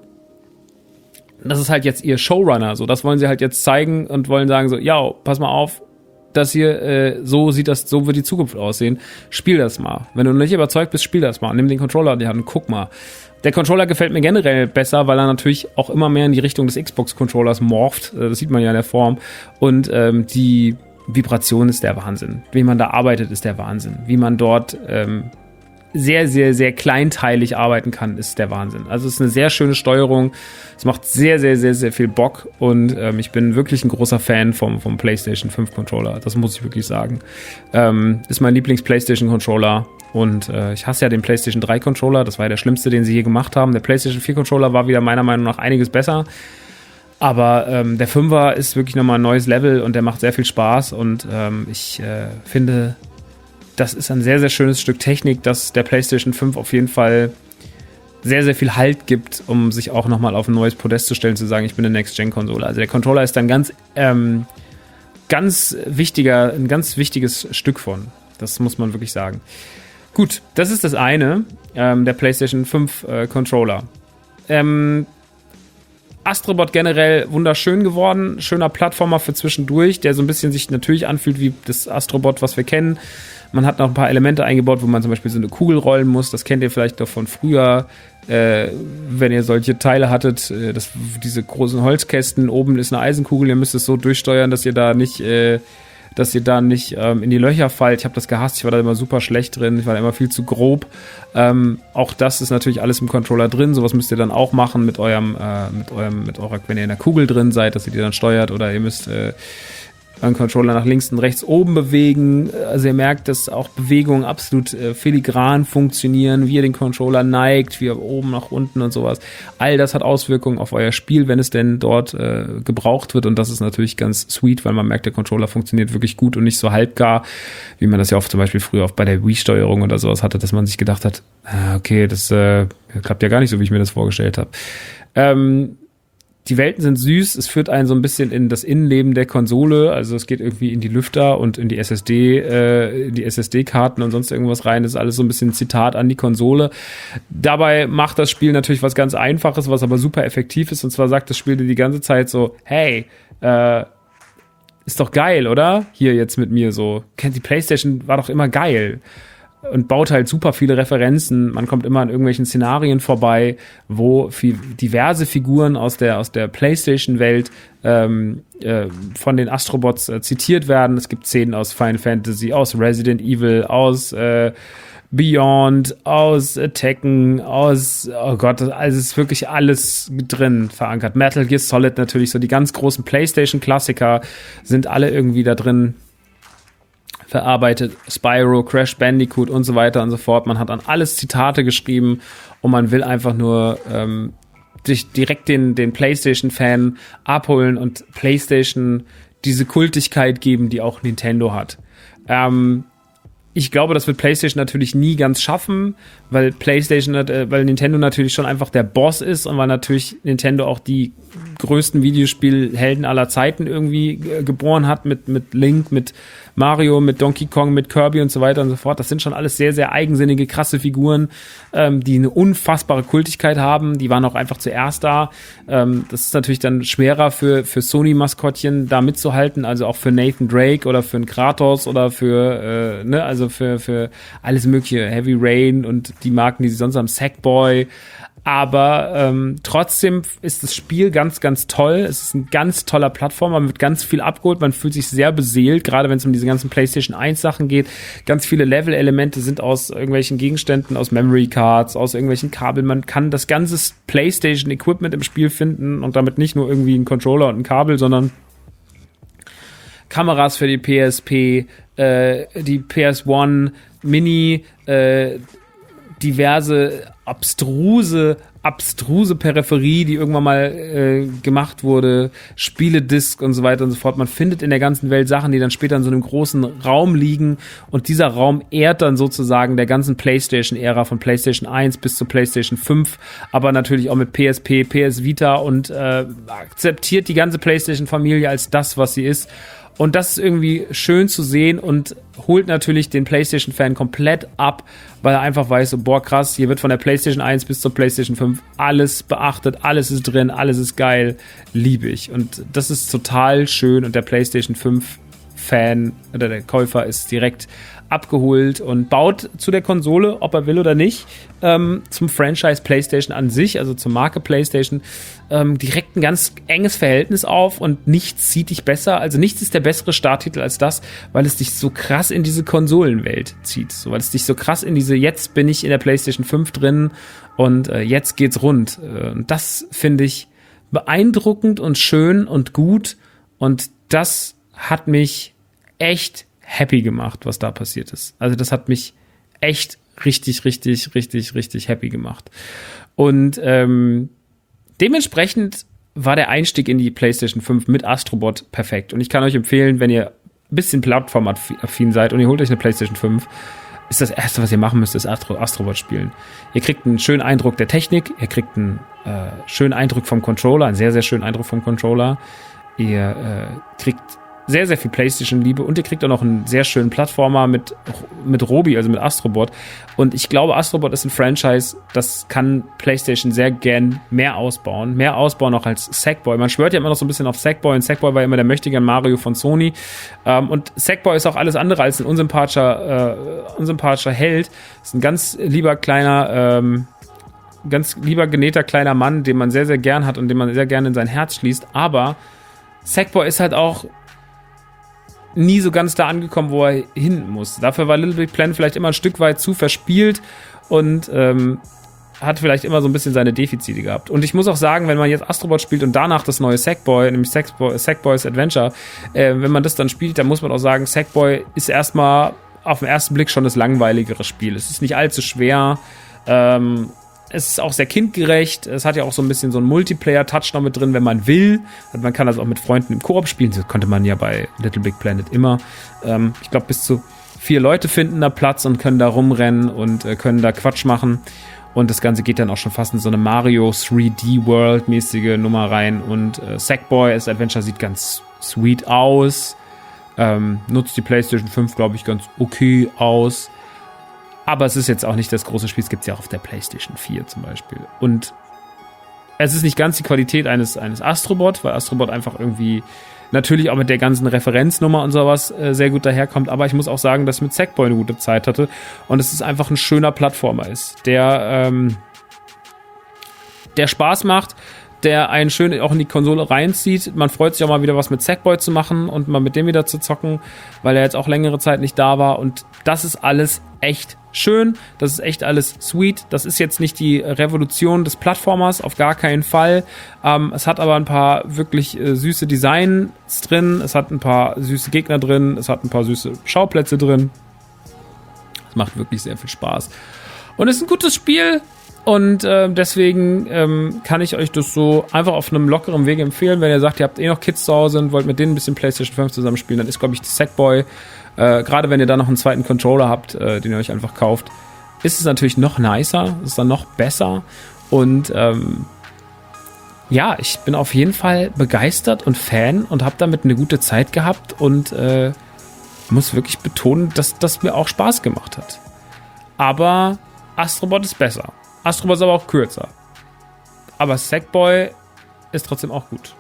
das ist halt jetzt ihr Showrunner, so, das wollen sie halt jetzt zeigen und wollen sagen so, ja, pass mal auf, das hier, äh, so sieht das, so wird die Zukunft aussehen, spiel das mal. Wenn du nicht überzeugt bist, spiel das mal, nimm den Controller in die Hand und guck mal. Der Controller gefällt mir generell besser, weil er natürlich auch immer mehr in die Richtung des Xbox-Controllers morpht, das sieht man ja in der Form, und ähm, die Vibration ist der Wahnsinn. Wie man da arbeitet, ist der Wahnsinn. Wie man dort ähm, sehr, sehr, sehr kleinteilig arbeiten kann, ist der Wahnsinn. Also es ist eine sehr schöne Steuerung. Es macht sehr, sehr, sehr, sehr viel Bock und ähm, ich bin wirklich ein großer Fan vom, vom PlayStation fünf Controller. Das muss ich wirklich sagen. Ähm, ist mein Lieblings-PlayStation Controller und äh, ich hasse ja den PlayStation drei Controller. Das war ja der schlimmste, den sie je gemacht haben. Der PlayStation vier Controller war wieder meiner Meinung nach einiges besser. Aber ähm, der Fünfer ist wirklich nochmal ein neues Level und der macht sehr viel Spaß und ähm, ich äh, finde, das ist ein sehr, sehr schönes Stück Technik, das der PlayStation fünf auf jeden Fall sehr, sehr viel Halt gibt, um sich auch nochmal auf ein neues Podest zu stellen, zu sagen, ich bin eine Next-Gen-Konsole. Also der Controller ist ein ganz, ähm, ganz wichtiger, ein ganz wichtiges Stück von. Das muss man wirklich sagen. Gut, das ist das eine, ähm, der PlayStation fünf äh, Controller. Ähm, Astrobot generell wunderschön geworden, schöner Plattformer für zwischendurch, der so ein bisschen sich natürlich anfühlt wie das Astrobot, was wir kennen. Man hat noch ein paar Elemente eingebaut, wo man zum Beispiel so eine Kugel rollen muss. Das kennt ihr vielleicht doch von früher, äh, wenn ihr solche Teile hattet. Äh, das, diese großen Holzkästen, oben ist eine Eisenkugel. Ihr müsst es so durchsteuern, dass ihr da nicht, äh, dass ihr da nicht ähm, in die Löcher fallt. Ich habe das gehasst. Ich war da immer super schlecht drin. Ich war da immer viel zu grob. Ähm, auch das ist natürlich alles im Controller drin. Sowas müsst ihr dann auch machen mit eurem, äh, mit eurem, mit eurer, wenn ihr in der Kugel drin seid, dass ihr die dann steuert oder ihr müsst äh, euren Controller nach links und rechts oben bewegen. Also ihr merkt, dass auch Bewegungen absolut äh, filigran funktionieren, wie ihr den Controller neigt, wie er oben nach unten und sowas. All das hat Auswirkungen auf euer Spiel, wenn es denn dort äh, gebraucht wird. Und das ist natürlich ganz sweet, weil man merkt, der Controller funktioniert wirklich gut und nicht so halbgar, wie man das ja oft zum Beispiel früher auch bei der Wii-Steuerung oder sowas hatte, dass man sich gedacht hat, ah, okay, das äh, klappt ja gar nicht so, wie ich mir das vorgestellt habe. Ähm, die Welten sind süß, es führt einen so ein bisschen in das Innenleben der Konsole, also es geht irgendwie in die Lüfter und in die S S D, äh, in die S S D-Karten und sonst irgendwas rein, das ist alles so ein bisschen ein Zitat an die Konsole. Dabei macht das Spiel natürlich was ganz Einfaches, was aber super effektiv ist, und zwar sagt das Spiel dir die ganze Zeit so, hey, äh, ist doch geil, oder? Hier jetzt mit mir so, kennt die PlayStation, war doch immer geil. Und baut halt super viele Referenzen. Man kommt immer an irgendwelchen Szenarien vorbei, wo fi- diverse Figuren aus der aus der PlayStation-Welt ähm, äh, von den Astrobots äh, zitiert werden. Es gibt Szenen aus Final Fantasy, aus Resident Evil, aus äh, Beyond, aus äh, Tekken, aus, oh Gott, also es ist wirklich alles drin verankert. Metal Gear Solid natürlich, so die ganz großen PlayStation-Klassiker sind alle irgendwie da drin verarbeitet, Spyro, Crash Bandicoot und so weiter und so fort. Man hat an alles Zitate geschrieben und man will einfach nur ähm, sich direkt den, den PlayStation-Fan abholen und PlayStation diese Kultigkeit geben, die auch Nintendo hat. Ähm, ich glaube, das wird PlayStation natürlich nie ganz schaffen, weil PlayStation, äh, weil Nintendo natürlich schon einfach der Boss ist und weil natürlich Nintendo auch die größten Videospielhelden aller Zeiten irgendwie äh, geboren hat mit mit Link, mit Mario, mit Donkey Kong, mit Kirby und so weiter und so fort. Das sind schon alles sehr, sehr eigensinnige, krasse Figuren, ähm, die eine unfassbare Kultigkeit haben. Die waren auch einfach zuerst da. Ähm, das ist natürlich dann schwerer für für Sony-Maskottchen da mitzuhalten, also auch für Nathan Drake oder für einen Kratos oder für, äh, ne, also für für alles mögliche, Heavy Rain und die Marken, die sie sonst haben, Sackboy. Aber ähm, trotzdem ist das Spiel ganz, ganz toll. Es ist ein ganz toller Plattformer, man wird ganz viel abgeholt, man fühlt sich sehr beseelt, gerade wenn es um diese ganzen PlayStation eins Sachen geht. Ganz viele Level-Elemente sind aus irgendwelchen Gegenständen, aus Memory Cards, aus irgendwelchen Kabeln. Man kann das ganze PlayStation-Equipment im Spiel finden und damit nicht nur irgendwie ein Controller und ein Kabel, sondern Kameras für die P S P, äh, die P S eins Mini, äh, diverse abstruse, abstruse Peripherie, die irgendwann mal äh, gemacht wurde, Spieledisk und so weiter und so fort. Man findet in der ganzen Welt Sachen, die dann später in so einem großen Raum liegen, und dieser Raum ehrt dann sozusagen der ganzen PlayStation-Ära von PlayStation eins bis zur PlayStation fünf, aber natürlich auch mit P S P, P S Vita, und äh, akzeptiert die ganze PlayStation-Familie als das, was sie ist. Und das ist irgendwie schön zu sehen und holt natürlich den PlayStation-Fan komplett ab, weil er einfach weiß, so, boah, krass, hier wird von der PlayStation eins bis zur PlayStation fünf alles beachtet, alles ist drin, alles ist geil, liebe ich. Und das ist total schön, und der PlayStation fünf-Fan oder der Käufer ist direkt abgeholt und baut zu der Konsole, ob er will oder nicht, ähm, zum Franchise PlayStation an sich, also zur Marke PlayStation, ähm, direkt ein ganz enges Verhältnis auf, und nichts zieht dich besser, also nichts ist der bessere Starttitel als das, weil es dich so krass in diese Konsolenwelt zieht, so, weil es dich so krass in diese, jetzt bin ich in der PlayStation fünf drin und äh, jetzt geht's rund. Äh, und das finde ich beeindruckend und schön und gut, und das hat mich echt happy gemacht, was da passiert ist. Also das hat mich echt richtig, richtig, richtig, richtig happy gemacht. Und ähm, dementsprechend war der Einstieg in die PlayStation fünf mit Astrobot perfekt. Und ich kann euch empfehlen, wenn ihr ein bisschen plattformaffin seid und ihr holt euch eine PlayStation fünf, ist das Erste, was ihr machen müsst, ist Astro- Astrobot spielen. Ihr kriegt einen schönen Eindruck der Technik, ihr kriegt einen äh, schönen Eindruck vom Controller, einen sehr, sehr schönen Eindruck vom Controller. Ihr äh, kriegt sehr, sehr viel PlayStation-Liebe, und ihr kriegt auch noch einen sehr schönen Plattformer mit, mit Robi, also mit Astrobot. Und ich glaube, Astrobot ist ein Franchise, das kann PlayStation sehr gern mehr ausbauen. Mehr ausbauen auch als Sackboy. Man schwört ja immer noch so ein bisschen auf Sackboy, und Sackboy war immer der mächtige Mario von Sony. Ähm, und Sackboy ist auch alles andere als ein unsympathischer, äh, unsympathischer Held. Ist ein ganz lieber kleiner, ähm, ganz lieber genähter kleiner Mann, den man sehr, sehr gern hat und den man sehr gerne in sein Herz schließt. Aber Sackboy ist halt auch nie so ganz da angekommen, wo er hin muss. Dafür war Little Big Planet vielleicht immer ein Stück weit zu verspielt und ähm, hat vielleicht immer so ein bisschen seine Defizite gehabt. Und ich muss auch sagen, wenn man jetzt Astrobot spielt und danach das neue Sackboy, nämlich Sackboy, Sackboy's Adventure, äh, wenn man das dann spielt, dann muss man auch sagen, Sackboy ist erstmal auf den ersten Blick schon das langweiligere Spiel. Es ist nicht allzu schwer, ähm, es ist auch sehr kindgerecht. Es hat ja auch so ein bisschen so einen Multiplayer-Touch noch mit drin, wenn man will. Man kann das auch mit Freunden im Koop spielen. Das konnte man ja bei Little Big Planet immer. Ähm, ich glaube, bis zu vier Leute finden da Platz und können da rumrennen und äh, können da Quatsch machen. Und das Ganze geht dann auch schon fast in so eine Mario drei D World-mäßige Nummer rein. Und äh, Sackboy as Adventure sieht ganz sweet aus. Ähm, nutzt die PlayStation fünf, glaube ich, ganz okay aus. Aber es ist jetzt auch nicht das große Spiel. Es gibt es ja auch auf der PlayStation vier zum Beispiel. Und es ist nicht ganz die Qualität eines, eines Astrobot, weil Astrobot einfach irgendwie natürlich auch mit der ganzen Referenznummer und sowas äh, sehr gut daherkommt. Aber ich muss auch sagen, dass ich mit Sackboy eine gute Zeit hatte. Und es ist einfach ein schöner Plattformer ist, der, ähm, der Spaß macht, der einen schön auch in die Konsole reinzieht. Man freut sich auch mal wieder was mit Sackboy zu machen und mal mit dem wieder zu zocken, weil er jetzt auch längere Zeit nicht da war. Und das ist alles echt schön. Das ist echt alles sweet. Das ist jetzt nicht die Revolution des Plattformers, auf gar keinen Fall. Ähm, es hat aber ein paar wirklich äh, süße Designs drin. Es hat ein paar süße Gegner drin. Es hat ein paar süße Schauplätze drin. Es macht wirklich sehr viel Spaß. Und es ist ein gutes Spiel. Und äh, deswegen ähm, kann ich euch das so einfach auf einem lockeren Weg empfehlen. Wenn ihr sagt, ihr habt eh noch Kids zu Hause und wollt mit denen ein bisschen PlayStation fünf zusammenspielen, dann ist, glaube ich, das Sackboy, äh, gerade wenn ihr da noch einen zweiten Controller habt, äh, den ihr euch einfach kauft, ist es natürlich noch nicer, ist dann noch besser. Und ähm, ja, ich bin auf jeden Fall begeistert und Fan und habe damit eine gute Zeit gehabt und äh, muss wirklich betonen, dass das mir auch Spaß gemacht hat. Aber Astrobot ist besser. Astrobot ist aber auch kürzer. Aber Sackboy ist trotzdem auch gut.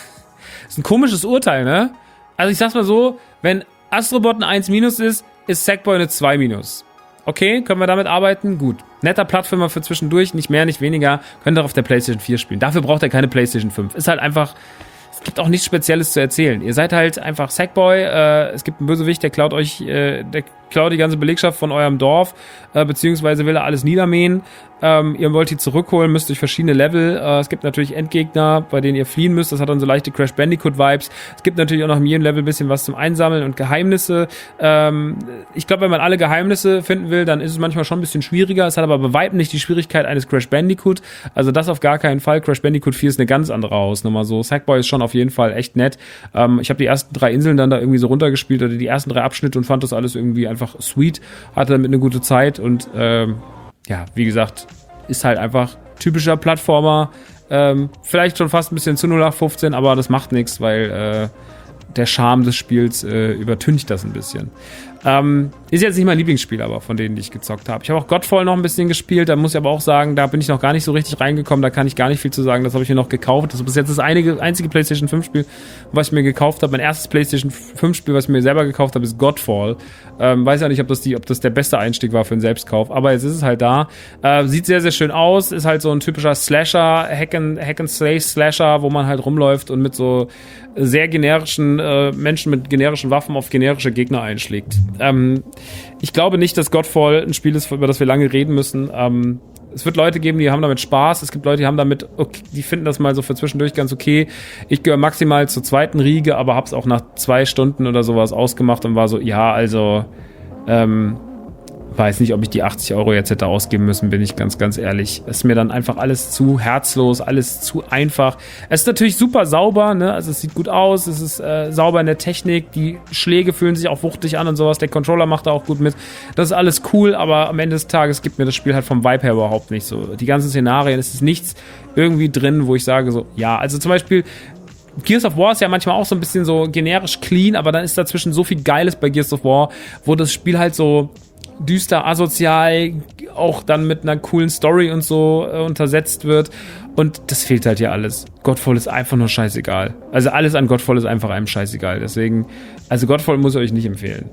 Ist ein komisches Urteil, ne? Also ich sag's mal so, wenn Astrobot eine eins minus ist, ist Sackboy eine zwei minus. Okay, können wir damit arbeiten? Gut. Netter Plattformer für zwischendurch, nicht mehr, nicht weniger. Könnt ihr auf der PlayStation vier spielen. Dafür braucht ihr keine PlayStation fünf. Ist halt einfach... Es gibt auch nichts Spezielles zu erzählen. Ihr seid halt einfach Sackboy. Äh, es gibt einen Bösewicht, der klaut euch, äh, der klaut die ganze Belegschaft von eurem Dorf, äh, beziehungsweise will er alles niedermähen. Ähm, ihr wollt die zurückholen, müsst durch verschiedene Level. Äh, es gibt natürlich Endgegner, bei denen ihr fliehen müsst. Das hat dann so leichte Crash Bandicoot-Vibes. Es gibt natürlich auch noch in jedem Level ein bisschen was zum Einsammeln und Geheimnisse. Ähm, ich glaube, wenn man alle Geheimnisse finden will, dann ist es manchmal schon ein bisschen schwieriger. Es hat aber bei weitem nicht die Schwierigkeit eines Crash Bandicoot. Also das auf gar keinen Fall. Crash Bandicoot vier ist eine ganz andere Hausnummer. So, Sackboy ist schon auf jeden Fall echt nett. Ähm, ich habe die ersten drei Inseln dann da irgendwie so runtergespielt oder die ersten drei Abschnitte und fand das alles irgendwie einfach sweet. Hatte damit eine gute Zeit und ähm, ja, wie gesagt, ist halt einfach typischer Plattformer. Ähm, vielleicht schon fast ein bisschen zu null acht fünfzehn, aber das macht nichts, weil äh, der Charme des Spiels äh, übertüncht das ein bisschen. Ähm, ist jetzt nicht mein Lieblingsspiel, aber von denen, die ich gezockt habe. Ich habe auch Godfall noch ein bisschen gespielt, da muss ich aber auch sagen, da bin ich noch gar nicht so richtig reingekommen, da kann ich gar nicht viel zu sagen, das habe ich mir noch gekauft. Das ist bis jetzt das einige, einzige PlayStation fünf Spiel, was ich mir gekauft habe. Mein erstes PlayStation fünf Spiel, was ich mir selber gekauft habe, ist Godfall. Ähm, weiß ja nicht, ob das, die, ob das der beste Einstieg war für einen Selbstkauf, aber jetzt ist es halt da. Äh, sieht sehr, sehr schön aus, ist halt so ein typischer Slasher, Hack and, Hack and Slay Slasher, wo man halt rumläuft und mit so sehr generischen äh, Menschen mit generischen Waffen auf generische Gegner einschlägt. Ähm, ich glaube nicht, dass Godfall ein Spiel ist, über das wir lange reden müssen. Ähm, es wird Leute geben, die haben damit Spaß. Es gibt Leute, die haben damit, okay, die finden das mal so für zwischendurch ganz okay. Ich gehöre maximal zur zweiten Riege, aber hab's auch nach zwei Stunden oder sowas ausgemacht und war so, ja, also ähm, weiß nicht, ob ich die achtzig Euro jetzt hätte ausgeben müssen, bin ich ganz, ganz ehrlich. Es ist mir dann einfach alles zu herzlos, alles zu einfach. Es ist natürlich super sauber, ne? Also es sieht gut aus, es ist äh, sauber in der Technik, die Schläge fühlen sich auch wuchtig an und sowas, der Controller macht da auch gut mit. Das ist alles cool, aber am Ende des Tages gibt mir das Spiel halt vom Vibe her überhaupt nicht so. Die ganzen Szenarien, es ist nichts irgendwie drin, wo ich sage so, ja, also zum Beispiel Gears of War ist ja manchmal auch so ein bisschen so generisch clean, aber dann ist dazwischen so viel Geiles bei Gears of War, wo das Spiel halt so düster, asozial, auch dann mit einer coolen Story und so äh, untersetzt wird. Und das fehlt halt hier alles. Godfall ist einfach nur scheißegal. Also alles an Godfall ist einfach einem scheißegal. Deswegen, also Godfall muss ich euch nicht empfehlen.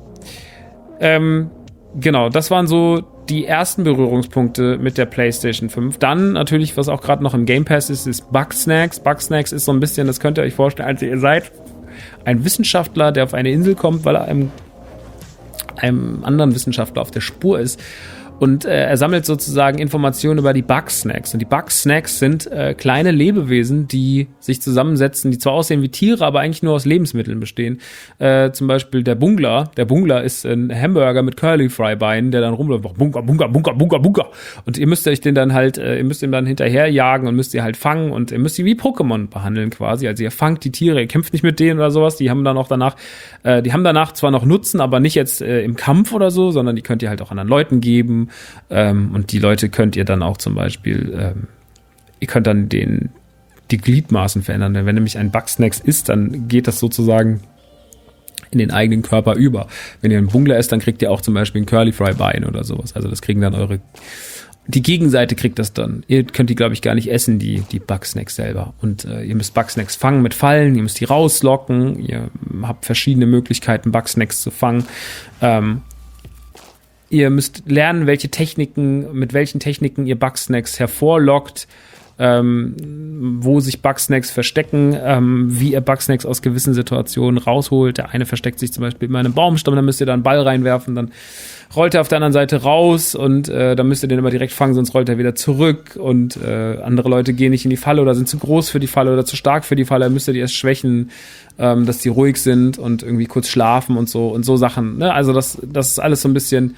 Ähm, genau, das waren so die ersten Berührungspunkte mit der PlayStation fünf. Dann natürlich, was auch gerade noch im Game Pass ist, ist Bugsnax. Bugsnax ist so ein bisschen, das könnt ihr euch vorstellen, also ihr seid ein Wissenschaftler, der auf eine Insel kommt, weil er einem einem anderen Wissenschaftler auf der Spur ist. Und äh, er sammelt sozusagen Informationen über die Bugsnax. Und die Bugsnax sind äh, kleine Lebewesen, die sich zusammensetzen, die zwar aussehen wie Tiere, aber eigentlich nur aus Lebensmitteln bestehen. Äh, zum Beispiel der Bungler. Der Bungler ist ein Hamburger mit Curly-Fry-Beinen, der dann rumläuft. Bunker, Bunker, Bunker, Bunker, Bunker. Und ihr müsst euch den dann halt, äh, ihr müsst ihm dann hinterherjagen und müsst ihr halt fangen. Und ihr müsst sie wie Pokémon behandeln quasi. Also ihr fangt die Tiere, ihr kämpft nicht mit denen oder sowas. Die haben dann auch danach, äh, die haben danach zwar noch Nutzen, aber nicht jetzt äh, im Kampf oder so, sondern die könnt ihr halt auch anderen Leuten geben. Ähm, und die Leute könnt ihr dann auch zum Beispiel, ähm, ihr könnt dann den, die Gliedmaßen verändern. Denn wenn nämlich ein Bugsnax isst, dann geht das sozusagen in den eigenen Körper über. Wenn ihr einen Bungler esst, dann kriegt ihr auch zum Beispiel ein Curly-Fry-Bein oder sowas. Also das kriegen dann eure, die Gegenseite kriegt das dann. Ihr könnt die, glaube ich, gar nicht essen, die, die Bugsnax selber. Und äh, ihr müsst Bugsnax fangen mit Fallen, ihr müsst die rauslocken, ihr habt verschiedene Möglichkeiten, Bugsnax zu fangen. Ähm, ihr müsst lernen, welche Techniken, mit welchen Techniken ihr Bugsnax hervorlockt, Ähm, wo sich Bugsnax verstecken, ähm, wie ihr Bugsnax aus gewissen Situationen rausholt. Der eine versteckt sich zum Beispiel in einem Baumstamm, dann müsst ihr da einen Ball reinwerfen, dann rollt er auf der anderen Seite raus und äh, dann müsst ihr den immer direkt fangen, sonst rollt er wieder zurück und äh, andere Leute gehen nicht in die Falle oder sind zu groß für die Falle oder zu stark für die Falle, dann müsst ihr die erst schwächen, ähm, dass die ruhig sind und irgendwie kurz schlafen und so und so Sachen. Ne? Also das, das ist alles so ein bisschen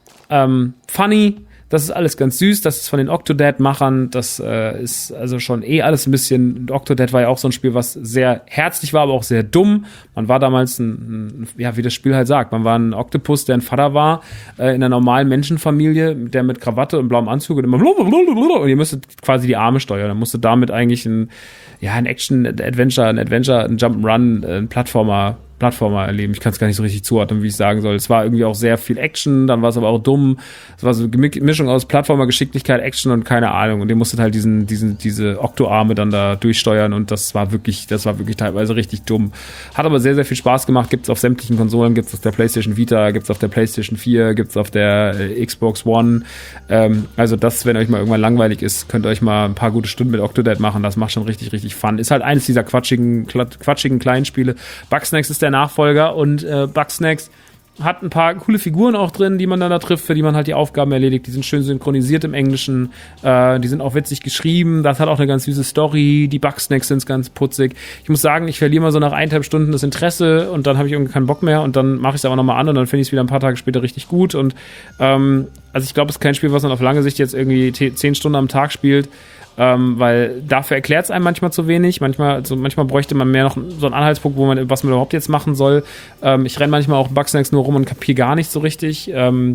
ähm, funny. Das ist alles ganz süß, das ist von den Octodad-Machern, das äh, ist also schon eh alles ein bisschen, Octodad war ja auch so ein Spiel, was sehr herzlich war, aber auch sehr dumm. Man war damals ein, ein ja, wie das Spiel halt sagt, man war ein Oktopus, der ein Vater war, äh, in einer normalen Menschenfamilie, der mit Krawatte und blauem Anzug und immer und ihr müsstet quasi die Arme steuern, dann musste damit eigentlich ein, ja, ein Action-Adventure, ein Adventure, ein Jump'n'Run, ein Plattformer Plattformer erleben. Ich kann es gar nicht so richtig zuordnen, wie ich sagen soll. Es war irgendwie auch sehr viel Action, dann war es aber auch dumm. Es war so eine Mischung aus Plattformer, Geschicklichkeit, Action und keine Ahnung. Und ihr musstet halt diesen, diesen, diese Oktoarme dann da durchsteuern und das war wirklich, das war wirklich teilweise richtig dumm. Hat aber sehr, sehr viel Spaß gemacht. Gibt's auf sämtlichen Konsolen, gibt's auf der PlayStation Vita, gibt's auf der PlayStation vier, gibt's auf der äh, Xbox One. Ähm, also das, wenn euch mal irgendwann langweilig ist, könnt ihr euch mal ein paar gute Stunden mit Octodad machen. Das macht schon richtig, richtig Fun. Ist halt eines dieser quatschigen, quatschigen kleinen Spiele. Bugsnax ist der Nachfolger und äh, Bugsnax hat ein paar coole Figuren auch drin, die man dann da trifft, für die man halt die Aufgaben erledigt. Die sind schön synchronisiert im Englischen, äh, die sind auch witzig geschrieben, das hat auch eine ganz süße Story, die Bugsnax sind ganz putzig. Ich muss sagen, ich verliere mal so nach eineinhalb Stunden das Interesse und dann habe ich irgendwie keinen Bock mehr und dann mache ich es aber nochmal an und dann finde ich es wieder ein paar Tage später richtig gut und ähm, also ich glaube, es ist kein Spiel, was man auf lange Sicht jetzt irgendwie t- zehn Stunden am Tag spielt. Ähm, weil dafür erklärt es einem manchmal zu wenig. Manchmal, also manchmal bräuchte man mehr noch so einen Anhaltspunkt, wo man, was man überhaupt jetzt machen soll. Ähm, ich renne manchmal auch Bugsnax nur rum und kapiere gar nicht so richtig. Ähm,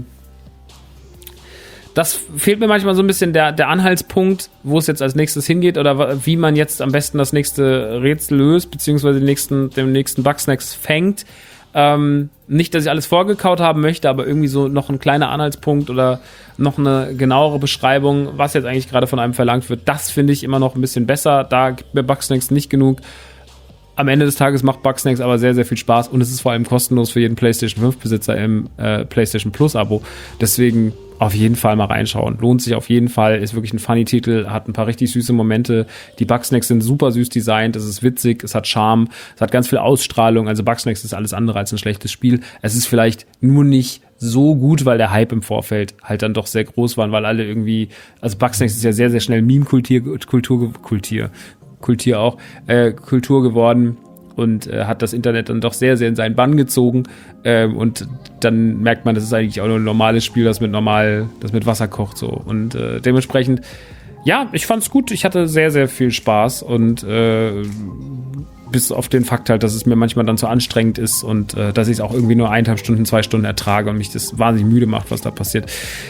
das fehlt mir manchmal so ein bisschen der, der Anhaltspunkt, wo es jetzt als nächstes hingeht oder wie man jetzt am besten das nächste Rätsel löst, beziehungsweise den nächsten, den nächsten Bugsnax fängt. Ähm, nicht, dass ich alles vorgekaut haben möchte, aber irgendwie so noch ein kleiner Anhaltspunkt oder noch eine genauere Beschreibung, was jetzt eigentlich gerade von einem verlangt wird, das finde ich immer noch ein bisschen besser. Da gibt mir Bugsnax nicht genug. Am Ende des Tages macht Bugsnax aber sehr, sehr viel Spaß und es ist vor allem kostenlos für jeden PlayStation fünf Besitzer im äh, PlayStation Plus Abo. Deswegen auf jeden Fall mal reinschauen. Lohnt sich auf jeden Fall. Ist wirklich ein funny Titel. Hat ein paar richtig süße Momente. Die Bugsnax sind super süß designt. Es ist witzig. Es hat Charme. Es hat ganz viel Ausstrahlung. Also Bugsnax ist alles andere als ein schlechtes Spiel. Es ist vielleicht nur nicht so gut, weil der Hype im Vorfeld halt dann doch sehr groß war, weil alle irgendwie, also Bugsnax ist ja sehr, sehr schnell Meme-Kultur, Kultur, Kultur, Kultur auch, äh, Kultur geworden. Und äh, hat das Internet dann doch sehr, sehr in seinen Bann gezogen. Ähm, und dann merkt man, das ist eigentlich auch nur ein normales Spiel, das mit normal, das mit Wasser kocht so. Und äh, dementsprechend, ja, ich fand's gut. Ich hatte sehr, sehr viel Spaß und äh, bis auf den Fakt halt, dass es mir manchmal dann zu anstrengend ist und äh, dass ich es auch irgendwie nur eineinhalb Stunden, zwei Stunden ertrage und mich das wahnsinnig müde macht, was da passiert.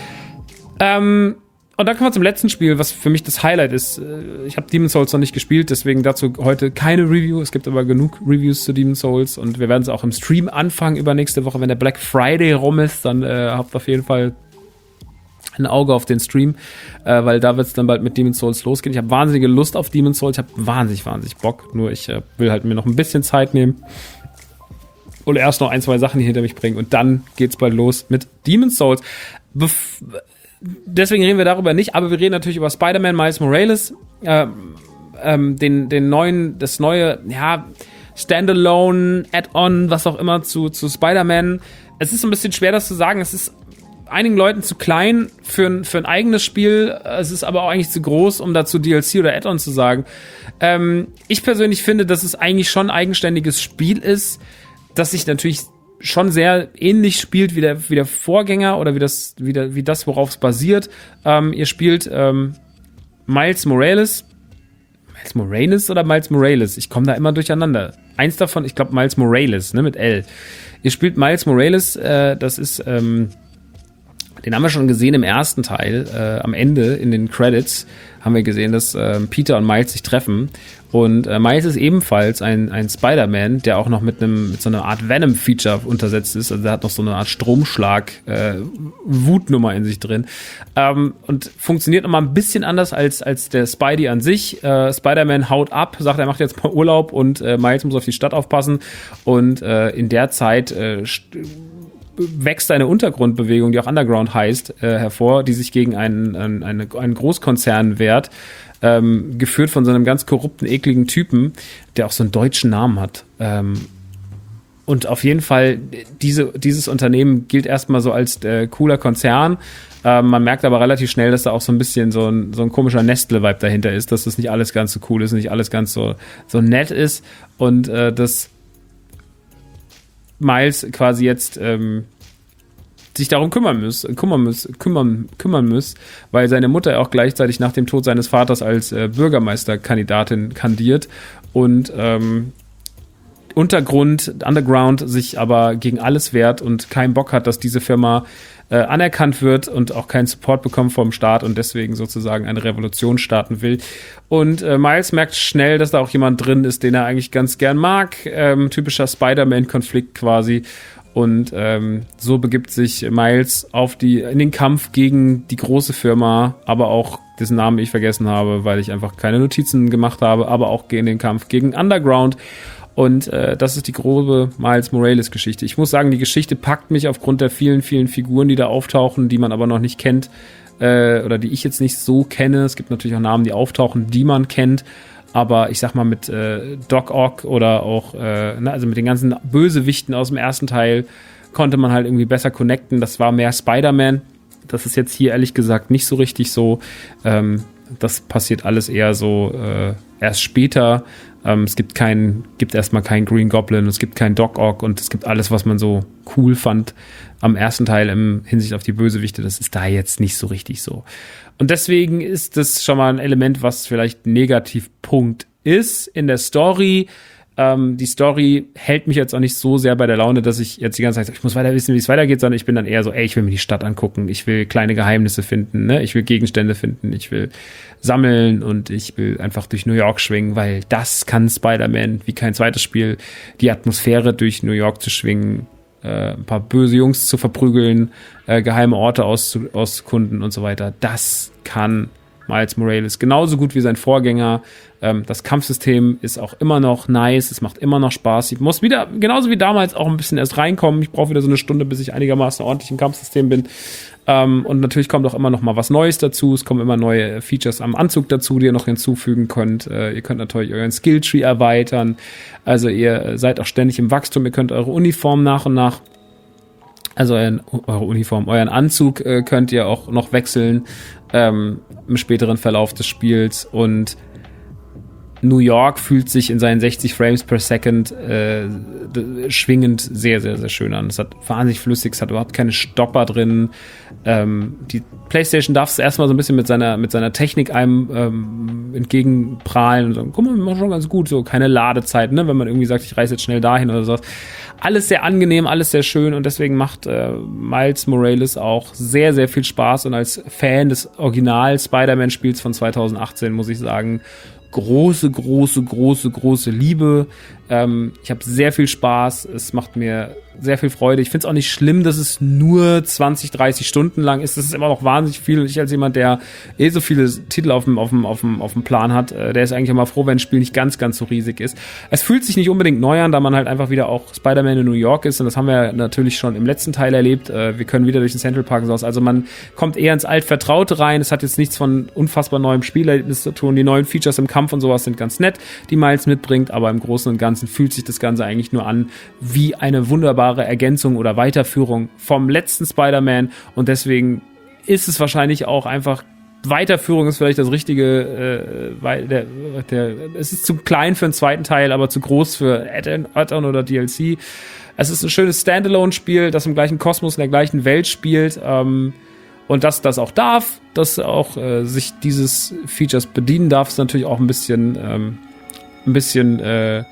Ähm, Und dann kommen wir zum letzten Spiel, was für mich das Highlight ist. Ich habe Demon's Souls noch nicht gespielt, deswegen dazu heute keine Review. Es gibt aber genug Reviews zu Demon's Souls und wir werden es auch im Stream anfangen übernächste Woche. Wenn der Black Friday rum ist, dann äh, habt auf jeden Fall ein Auge auf den Stream, äh, weil da wird es dann bald mit Demon's Souls losgehen. Ich habe wahnsinnige Lust auf Demon's Souls, ich habe wahnsinnig, wahnsinnig Bock. Nur ich äh, will halt mir noch ein bisschen Zeit nehmen und erst noch ein, zwei Sachen hier hinter mich bringen und dann geht's bald los mit Demon's Souls. Bef- Deswegen reden wir darüber nicht, aber wir reden natürlich über Spider-Man Miles Morales, äh, ähm, den, den neuen, das neue, ja, Standalone, Add-on, was auch immer zu, zu Spider-Man. Es ist so ein bisschen schwer, das zu sagen. Es ist einigen Leuten zu klein für ein, für ein eigenes Spiel. Es ist aber auch eigentlich zu groß, um dazu D L C oder Add-on zu sagen. Ähm, ich persönlich finde, dass es eigentlich schon ein eigenständiges Spiel ist, das sich natürlich schon sehr ähnlich spielt wie der, wie der Vorgänger oder wie das, wie, der, wie das, worauf es basiert. Ähm, ihr spielt ähm, Miles Morales. Miles Morales oder Miles Morales? Ich komme da immer durcheinander. Eins davon, ich glaube Miles Morales, ne, mit L. Ihr spielt Miles Morales, äh, das ist ähm, Den haben wir schon gesehen im ersten Teil. Äh, am Ende in den Credits haben wir gesehen, dass äh, Peter und Miles sich treffen. Und äh, Miles ist ebenfalls ein, ein Spider-Man, der auch noch mit einem mit so einer Art Venom-Feature untersetzt ist. Also der hat noch so eine Art Stromschlag, äh, Wutnummer in sich drin. Ähm, und funktioniert nochmal ein bisschen anders als, als der Spidey an sich. Äh, Spider-Man haut ab, sagt, er macht jetzt mal Urlaub und äh, Miles muss auf die Stadt aufpassen. Und äh, in der Zeit äh, st- wächst eine Untergrundbewegung, die auch Underground heißt, äh, hervor, die sich gegen einen, einen, einen Großkonzern wehrt, ähm, geführt von so einem ganz korrupten, ekligen Typen, der auch so einen deutschen Namen hat. Ähm, und auf jeden Fall, diese, dieses Unternehmen gilt erstmal so als äh, cooler Konzern. Ähm, man merkt aber relativ schnell, dass da auch so ein bisschen so ein, so ein komischer Nestle-Vibe dahinter ist, dass das nicht alles ganz so cool ist, nicht alles ganz so, so nett ist und äh, das Miles quasi jetzt ähm, sich darum kümmern muss, kümmern muss, kümmern, kümmern muss, weil seine Mutter auch gleichzeitig nach dem Tod seines Vaters als äh, Bürgermeisterkandidatin kandidiert und ähm, Untergrund, Underground sich aber gegen alles wehrt und keinen Bock hat, dass diese Firma äh, anerkannt wird und auch keinen Support bekommt vom Staat und deswegen sozusagen eine Revolution starten will. Und äh, Miles merkt schnell, dass da auch jemand drin ist, den er eigentlich ganz gern mag. Ähm, typischer Spider-Man-Konflikt quasi. Und ähm, so begibt sich Miles auf die in den Kampf gegen die große Firma, aber auch dessen Namen ich vergessen habe, weil ich einfach keine Notizen gemacht habe, aber auch in den Kampf gegen Underground. Und äh, das ist die grobe Miles Morales-Geschichte. Ich muss sagen, die Geschichte packt mich aufgrund der vielen, vielen Figuren, die da auftauchen, die man aber noch nicht kennt äh, oder die ich jetzt nicht so kenne. Es gibt natürlich auch Namen, die auftauchen, die man kennt. Aber ich sag mal, mit äh, Doc Ock oder auch, äh, ne, also mit den ganzen Bösewichten aus dem ersten Teil konnte man halt irgendwie besser connecten. Das war mehr Spider-Man. Das ist jetzt hier ehrlich gesagt nicht so richtig so. Ähm, das passiert alles eher so äh, erst später. Ähm, es gibt keinen, gibt erstmal keinen Green Goblin, es gibt keinen Doc Ock und es gibt alles, was man so cool fand am ersten Teil im Hinsicht auf die Bösewichte. Das ist da jetzt nicht so richtig so. Und deswegen ist das schon mal ein Element, was vielleicht ein Negativpunkt ist in der Story. Ähm, die Story hält mich jetzt auch nicht so sehr bei der Laune, dass ich jetzt die ganze Zeit sage, ich muss weiter wissen, wie es weitergeht, sondern ich bin dann eher so, ey, ich will mir die Stadt angucken, ich will kleine Geheimnisse finden, ne? Ich will Gegenstände finden, ich will sammeln und ich will einfach durch New York schwingen, weil das kann Spider-Man wie kein zweites Spiel, die Atmosphäre durch New York zu schwingen, äh, ein paar böse Jungs zu verprügeln, äh, geheime Orte auszu- auszukunden und so weiter. Das kann Miles Morales genauso gut wie sein Vorgänger. Ähm, das Kampfsystem ist auch immer noch nice, es macht immer noch Spaß. Ich muss wieder, genauso wie damals, auch ein bisschen erst reinkommen. Ich brauche wieder so eine Stunde, bis ich einigermaßen ordentlich im Kampfsystem bin. Ähm, und natürlich kommt auch immer noch mal was Neues dazu. Es kommen immer neue Features am Anzug dazu, die ihr noch hinzufügen könnt. Äh, ihr könnt natürlich euren Skilltree erweitern. Also ihr seid auch ständig im Wachstum. Ihr könnt eure Uniform nach und nach Also euren, eure Uniform, euren Anzug äh, könnt ihr auch noch wechseln ähm, im späteren Verlauf des Spiels. Und New York fühlt sich in seinen sechzig Frames per Second äh, schwingend sehr, sehr, sehr schön an. Es hat wahnsinnig flüssig, es hat überhaupt keine Stopper drin. Ähm, die PlayStation darf es erstmal so ein bisschen mit seiner, mit seiner Technik einem ähm, entgegenprahlen und sagen, guck mal, wir machen schon ganz gut, so keine Ladezeit, ne, wenn man irgendwie sagt, ich reise jetzt schnell dahin oder sowas. Alles sehr angenehm, alles sehr schön und deswegen macht äh, Miles Morales auch sehr, sehr viel Spaß und als Fan des Original-Spider-Man-Spiels von zweitausendachtzehn muss ich sagen, große, große, große, große Liebe. Ähm, ich habe sehr viel Spaß. Es macht mir sehr viel Freude. Ich finde es auch nicht schlimm, dass es nur zwanzig, dreißig Stunden lang ist. Das ist immer noch wahnsinnig viel. Ich als jemand, der eh so viele Titel auf dem, auf dem, auf dem, auf dem Plan hat, äh, der ist eigentlich immer froh, wenn ein Spiel nicht ganz, ganz so riesig ist. Es fühlt sich nicht unbedingt neu an, da man halt einfach wieder auch Spider-Man in New York ist. Und das haben wir natürlich schon im letzten Teil erlebt. Äh, wir können wieder durch den Central Park raus. Also man kommt eher ins Altvertraute rein. Es hat jetzt nichts von unfassbar neuem Spielerlebnis zu tun. Die neuen Features im Kampf und sowas sind ganz nett, die Miles mitbringt. Aber im Großen und Ganzen fühlt sich das Ganze eigentlich nur an wie eine wunderbare Ergänzung oder Weiterführung vom letzten Spider-Man und deswegen ist es wahrscheinlich auch einfach, Weiterführung ist vielleicht das richtige, äh, weil der, der, es ist zu klein für einen zweiten Teil, aber zu groß für Add-on oder D L C. Es ist ein schönes Standalone-Spiel, das im gleichen Kosmos, in der gleichen Welt spielt, ähm, und dass das auch darf, dass auch äh, sich dieses Features bedienen darf, ist natürlich auch ein bisschen, ähm, ein bisschen, äh,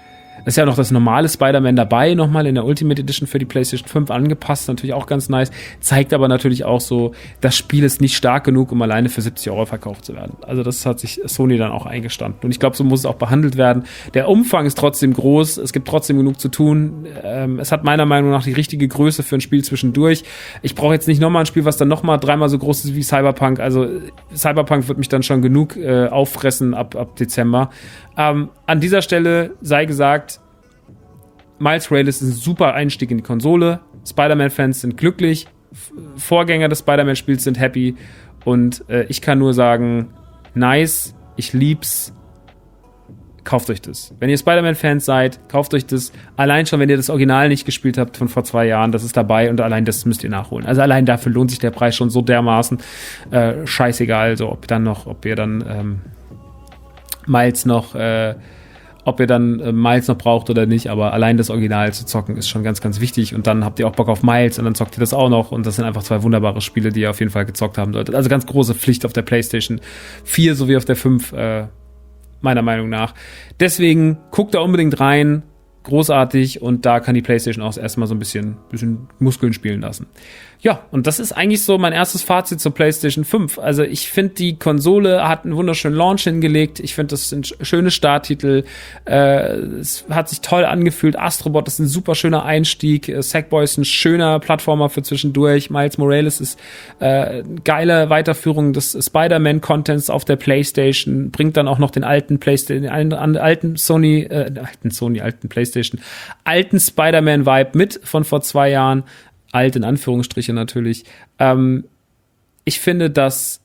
ist ja noch das normale Spider-Man dabei, nochmal in der Ultimate Edition für die PlayStation fünf angepasst, natürlich auch ganz nice, zeigt aber natürlich auch so, das Spiel ist nicht stark genug, um alleine für siebzig Euro verkauft zu werden. Also das hat sich Sony dann auch eingestanden. Und ich glaube, so muss es auch behandelt werden. Der Umfang ist trotzdem groß, es gibt trotzdem genug zu tun. Ähm, es hat meiner Meinung nach die richtige Größe für ein Spiel zwischendurch. Ich brauche jetzt nicht nochmal ein Spiel, was dann nochmal dreimal so groß ist wie Cyberpunk. Also Cyberpunk wird mich dann schon genug äh, auffressen ab, ab Dezember. Ähm, an dieser Stelle sei gesagt, Miles Morales ist ein super Einstieg in die Konsole. Spider-Man-Fans sind glücklich. Vorgänger des Spider-Man-Spiels sind happy. Und äh, ich kann nur sagen, nice, ich lieb's. Kauft euch das. Wenn ihr Spider-Man-Fans seid, kauft euch das. Allein schon, wenn ihr das Original nicht gespielt habt von vor zwei Jahren, das ist dabei und allein das müsst ihr nachholen. Also allein dafür lohnt sich der Preis schon so dermaßen. Äh, scheißegal, also ob dann noch, ob ihr dann ähm, Miles noch, äh, ob ihr dann äh, Miles noch braucht oder nicht, aber allein das Original zu zocken ist schon ganz, ganz wichtig und dann habt ihr auch Bock auf Miles und dann zockt ihr das auch noch und das sind einfach zwei wunderbare Spiele, die ihr auf jeden Fall gezockt haben solltet. Also ganz große Pflicht auf der PlayStation vier sowie auf der fünf, äh, meiner Meinung nach. Deswegen guckt da unbedingt rein, großartig und da kann die PlayStation auch erstmal so ein bisschen, bisschen Muskeln spielen lassen. Ja, und das ist eigentlich so mein erstes Fazit zur PlayStation fünf. Also ich finde, die Konsole hat einen wunderschönen Launch hingelegt. Ich finde, das sind schöne Starttitel. Äh, es hat sich toll angefühlt. Astrobot ist ein super schöner Einstieg. Äh, Sackboy ist ein schöner Plattformer für zwischendurch. Miles Morales ist äh, geile Weiterführung des Spider-Man-Contents auf der PlayStation. Bringt dann auch noch den alten PlayStation, den alten Sony, äh, alten Sony, alten PlayStation, alten Spider-Man-Vibe mit von vor zwei Jahren. Alt in Anführungsstriche natürlich. Ähm, ich finde, dass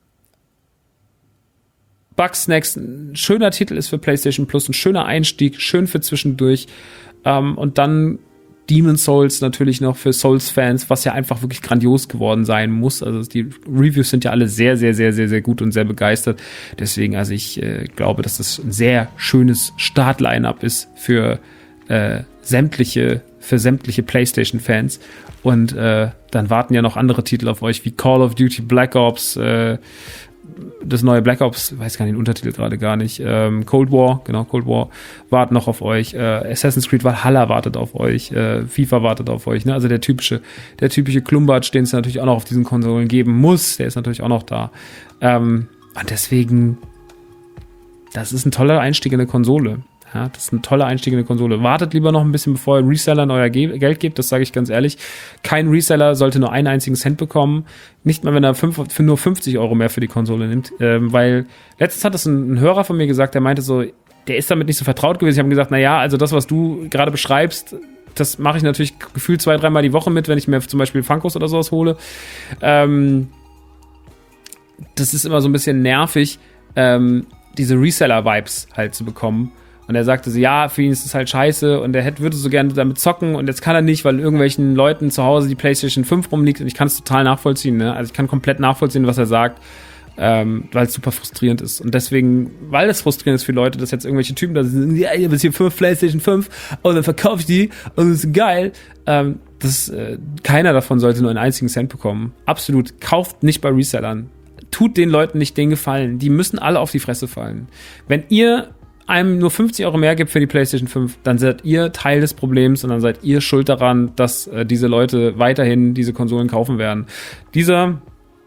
Bugsnax ein schöner Titel ist für PlayStation Plus, ein schöner Einstieg, schön für zwischendurch. Ähm, und dann Demon's Souls natürlich noch für Souls-Fans, was ja einfach wirklich grandios geworden sein muss. Also die Reviews sind ja alle sehr, sehr, sehr, sehr, sehr gut und sehr begeistert. Deswegen, also ich äh, glaube, dass das ein sehr schönes Start-Line-Up ist für äh, sämtliche für sämtliche PlayStation-Fans. Und äh, dann warten ja noch andere Titel auf euch, wie Call of Duty Black Ops, äh, das neue Black Ops, weiß gar nicht den Untertitel gerade gar nicht, ähm, Cold War, genau, Cold War, warten noch auf euch, äh, Assassin's Creed Valhalla wartet auf euch, äh, FIFA wartet auf euch, ne? Also der typische, der typische Klumbatsch, den es natürlich auch noch auf diesen Konsolen geben muss, der ist natürlich auch noch da. Ähm, und deswegen, das ist ein toller Einstieg in eine Konsole. Ja, das ist ein toller Einstieg in eine Konsole. Wartet lieber noch ein bisschen, bevor ihr Resellern euer Ge- Geld gebt, das sage ich ganz ehrlich. Kein Reseller sollte nur einen einzigen Cent bekommen. Nicht mal, wenn er fünf, für nur fünfzig Euro mehr für die Konsole nimmt. Ähm, weil letztens hat das ein, ein Hörer von mir gesagt, der meinte so, der ist damit nicht so vertraut gewesen. Ich habe gesagt, na ja, also das, was du gerade beschreibst, das mache ich natürlich gefühlt zwei, dreimal die Woche mit, wenn ich mir zum Beispiel Funkos oder sowas hole. Ähm, das ist immer so ein bisschen nervig, ähm, diese Reseller-Vibes halt zu bekommen. Und er sagte so, ja, für ihn ist es halt scheiße und er hätte, würde so gerne damit zocken und jetzt kann er nicht, weil irgendwelchen Leuten zu Hause die PlayStation fünf rumliegt und ich kann es total nachvollziehen, ne? Also ich kann komplett nachvollziehen, was er sagt, ähm, weil es super frustrierend ist. Und deswegen, weil es frustrierend ist für Leute, dass jetzt irgendwelche Typen da sind, ja, ihr habt hier fünf PlayStation fünf und dann verkaufe ich die und das ist geil. Ähm, das, äh, keiner davon sollte nur einen einzigen Cent bekommen. Absolut. Kauft nicht bei Resellern. Tut den Leuten nicht den Gefallen. Die müssen alle auf die Fresse fallen. Wenn ihr einem nur fünfzig Euro mehr gibt für die PlayStation fünf, dann seid ihr Teil des Problems und dann seid ihr schuld daran, dass äh, diese Leute weiterhin diese Konsolen kaufen werden. Dieser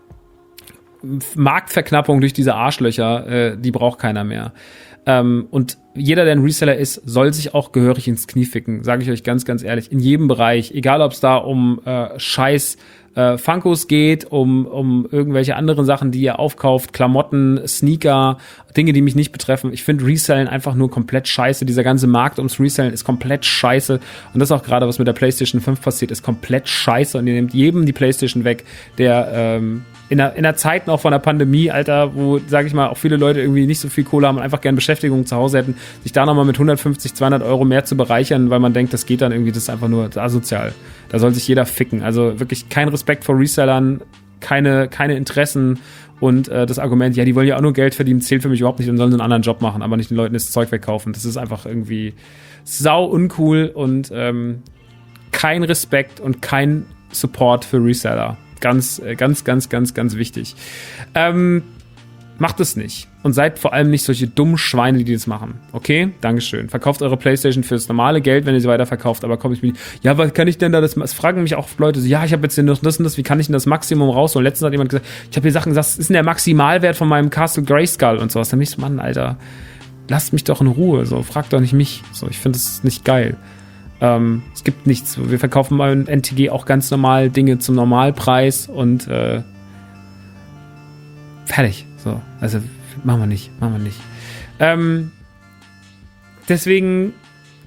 Marktverknappung durch diese Arschlöcher, äh, die braucht keiner mehr. Ähm, und jeder, der ein Reseller ist, soll sich auch gehörig ins Knie ficken, sage ich euch ganz, ganz ehrlich. In jedem Bereich, egal ob es da um äh, Scheiß äh, Funkos geht, um um irgendwelche anderen Sachen, die ihr aufkauft, Klamotten, Sneaker, Dinge, die mich nicht betreffen. Ich finde Resellen einfach nur komplett scheiße. Dieser ganze Markt ums Resellen ist komplett scheiße. Und das auch gerade, was mit der PlayStation fünf passiert, ist komplett scheiße. Und ihr nehmt jedem die PlayStation weg, der ähm, in der, in der Zeit noch von der Pandemie, Alter, wo, sag ich mal, auch viele Leute irgendwie nicht so viel Kohle haben und einfach gerne Beschäftigung zu Hause hätten, sich da nochmal mit hundertfünfzig, zweihundert Euro mehr zu bereichern, weil man denkt, das geht dann irgendwie, das ist einfach nur asozial. Da soll sich jeder ficken. Also wirklich kein Respekt vor Resellern, keine, keine Interessen und äh, das Argument, ja, die wollen ja auch nur Geld verdienen, zählt für mich überhaupt nicht und sollen einen anderen Job machen, aber nicht den Leuten das Zeug wegkaufen. Das ist einfach irgendwie sau uncool und ähm, kein Respekt und kein Support für Reseller. Ganz, ganz, ganz, ganz, ganz wichtig. Ähm, Macht es nicht. Und seid vor allem nicht solche dummen Schweine, die das machen. Okay? Dankeschön. Verkauft eure PlayStation fürs normale Geld, wenn ihr sie weiterverkauft. Aber komme ich mir, ja, was kann ich denn da das, es fragen mich auch Leute so, ja, ich habe jetzt hier noch das und das, wie kann ich denn das Maximum rausholen? Letztens hat jemand gesagt, ich habe hier Sachen gesagt, was ist denn der Maximalwert von meinem Castle Grayskull und sowas. Dann bin ich so, Mann, Alter, lasst mich doch in Ruhe. So, fragt doch nicht mich. So, ich finde das nicht geil. Ähm, es gibt nichts. Wir verkaufen bei N T G auch ganz normal Dinge zum Normalpreis und äh, fertig. So, also machen wir nicht, machen wir nicht. Ähm, deswegen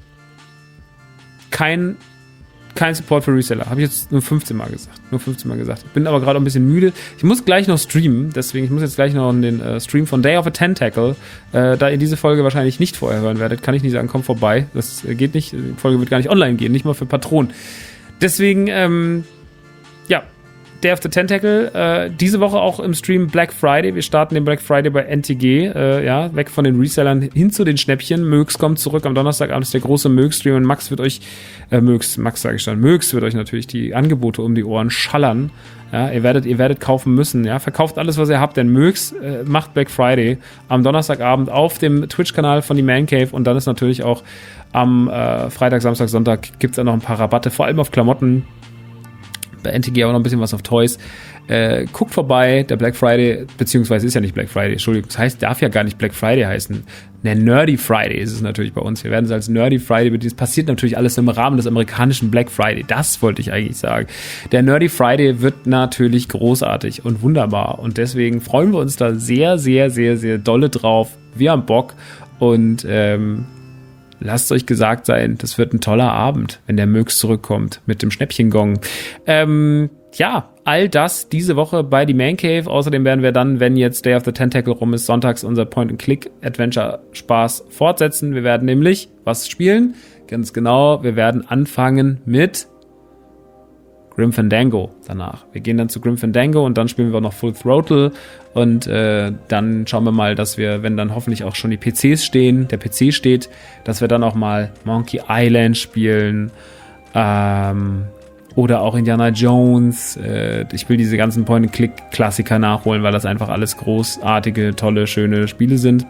kein, kein Support für Reseller. Habe ich jetzt nur fünfzehn Mal gesagt. Nur fünfzehn Mal gesagt. Bin aber gerade ein bisschen müde. Ich muss gleich noch streamen, deswegen, ich muss jetzt gleich noch den äh, Stream von Day of a Tentacle, äh, da ihr diese Folge wahrscheinlich nicht vorher hören werdet, kann ich nicht sagen, kommt vorbei. Das äh, geht nicht. Die Folge wird gar nicht online gehen, nicht mal für Patronen. Deswegen, ähm, ja, Day of the Tentacle, äh, diese Woche auch im Stream Black Friday. Wir starten den Black Friday bei N T G, äh, ja, weg von den Resellern hin zu den Schnäppchen. Mögs kommt zurück am Donnerstagabend, ist der große Mögs-Stream und Max wird euch, äh, Mögs, Max sage ich schon, Mögs wird euch natürlich die Angebote um die Ohren schallern. Ja, ihr werdet, ihr werdet kaufen müssen, ja, verkauft alles, was ihr habt, denn Mögs äh, macht Black Friday am Donnerstagabend auf dem Twitch-Kanal von die Man Cave und dann ist natürlich auch am äh, Freitag, Samstag, Sonntag gibt's dann noch ein paar Rabatte, vor allem auf Klamotten. Bei N T G auch noch ein bisschen was auf Toys. Äh, guckt vorbei, der Black Friday, beziehungsweise ist ja nicht Black Friday, Entschuldigung, das heißt, darf ja gar nicht Black Friday heißen. Der Nerdy Friday ist es natürlich bei uns. Wir werden es als Nerdy Friday bedienen. Es passiert natürlich alles im Rahmen des amerikanischen Black Friday. Das wollte ich eigentlich sagen. Der Nerdy Friday wird natürlich großartig und wunderbar. Und deswegen freuen wir uns da sehr, sehr, sehr, sehr dolle drauf. Wir haben Bock und ähm, lasst euch gesagt sein, das wird ein toller Abend, wenn der Mögs zurückkommt mit dem Schnäppchengong. Ähm, ja, all das diese Woche bei die Man Cave. Außerdem werden wir dann, wenn jetzt Day of the Tentacle rum ist, sonntags unser Point-and-Click-Adventure-Spaß fortsetzen. Wir werden nämlich was spielen? Ganz genau, wir werden anfangen mit Grim Fandango danach. Wir gehen dann zu Grim Fandango und dann spielen wir auch noch Full Throttle und äh, dann schauen wir mal, dass wir, wenn dann hoffentlich auch schon die P Cs stehen, der P C steht, dass wir dann auch mal Monkey Island spielen ähm, oder auch Indiana Jones. Äh, ich will diese ganzen Point-and-Click-Klassiker nachholen, weil das einfach alles großartige, tolle, schöne Spiele sind.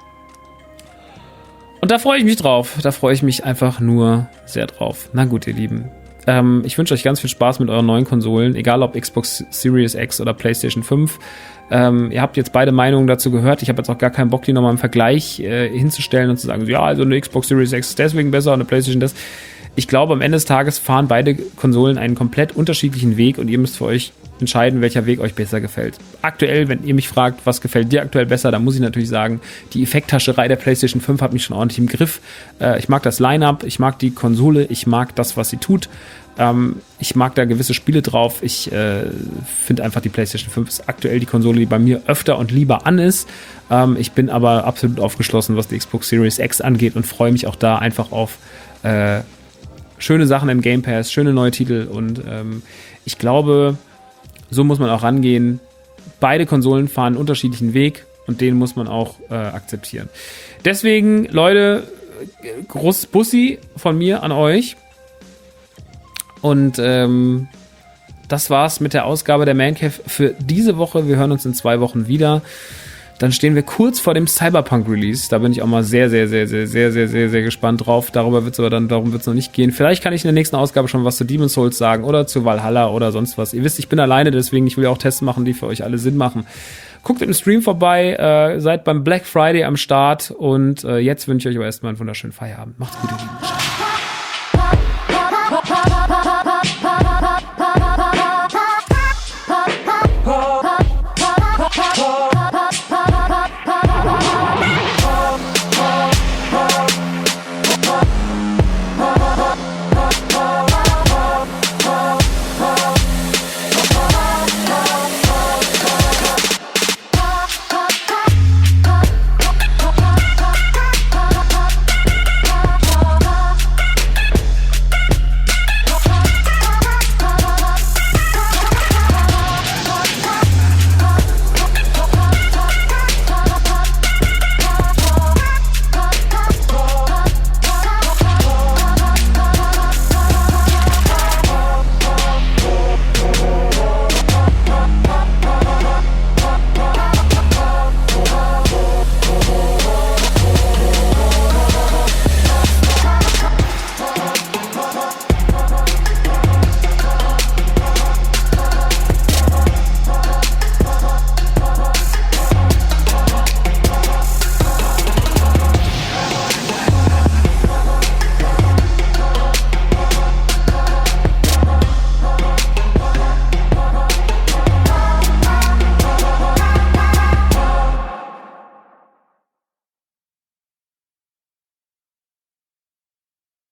Und da freue ich mich drauf. Da freue ich mich einfach nur sehr drauf. Na gut, ihr Lieben. Ähm, ich wünsche euch ganz viel Spaß mit euren neuen Konsolen, egal ob Xbox Series X oder PlayStation fünf. Ähm, ihr habt jetzt beide Meinungen dazu gehört. Ich habe jetzt auch gar keinen Bock, die nochmal im Vergleich äh, hinzustellen und zu sagen, ja, also eine Xbox Series X ist deswegen besser und eine PlayStation das. Ich glaube, am Ende des Tages fahren beide Konsolen einen komplett unterschiedlichen Weg und ihr müsst für euch entscheiden, welcher Weg euch besser gefällt. Aktuell, wenn ihr mich fragt, was gefällt dir aktuell besser, dann muss ich natürlich sagen, die Effekthascherei der PlayStation fünf hat mich schon ordentlich im Griff. Äh, ich mag das Line-Up, ich mag die Konsole, ich mag das, was sie tut. Ähm, ich mag da gewisse Spiele drauf. Ich äh, finde einfach, die PlayStation fünf ist aktuell die Konsole, die bei mir öfter und lieber an ist. Ähm, ich bin aber absolut aufgeschlossen, was die Xbox Series X angeht und freue mich auch da einfach auf äh, schöne Sachen im Game Pass, schöne neue Titel und ähm, ich glaube, so muss man auch rangehen. Beide Konsolen fahren einen unterschiedlichen Weg und den muss man auch äh, akzeptieren. Deswegen, Leute, großes Bussi von mir an euch. Und ähm, das war's mit der Ausgabe der Man Cave für diese Woche. Wir hören uns in zwei Wochen wieder. Dann stehen wir kurz vor dem Cyberpunk-Release. Da bin ich auch mal sehr, sehr, sehr, sehr, sehr, sehr, sehr, sehr gespannt drauf. Darüber wird's aber dann, darum wird's noch nicht gehen. Vielleicht kann ich in der nächsten Ausgabe schon was zu Demon's Souls sagen oder zu Valhalla oder sonst was. Ihr wisst, ich bin alleine, deswegen ich will ja auch Tests machen, die für euch alle Sinn machen. Guckt im Stream vorbei, äh, seid beim Black Friday am Start und äh, jetzt wünsche ich euch aber erstmal einen wunderschönen Feierabend. Macht's gut, ihr Lieben. Ciao.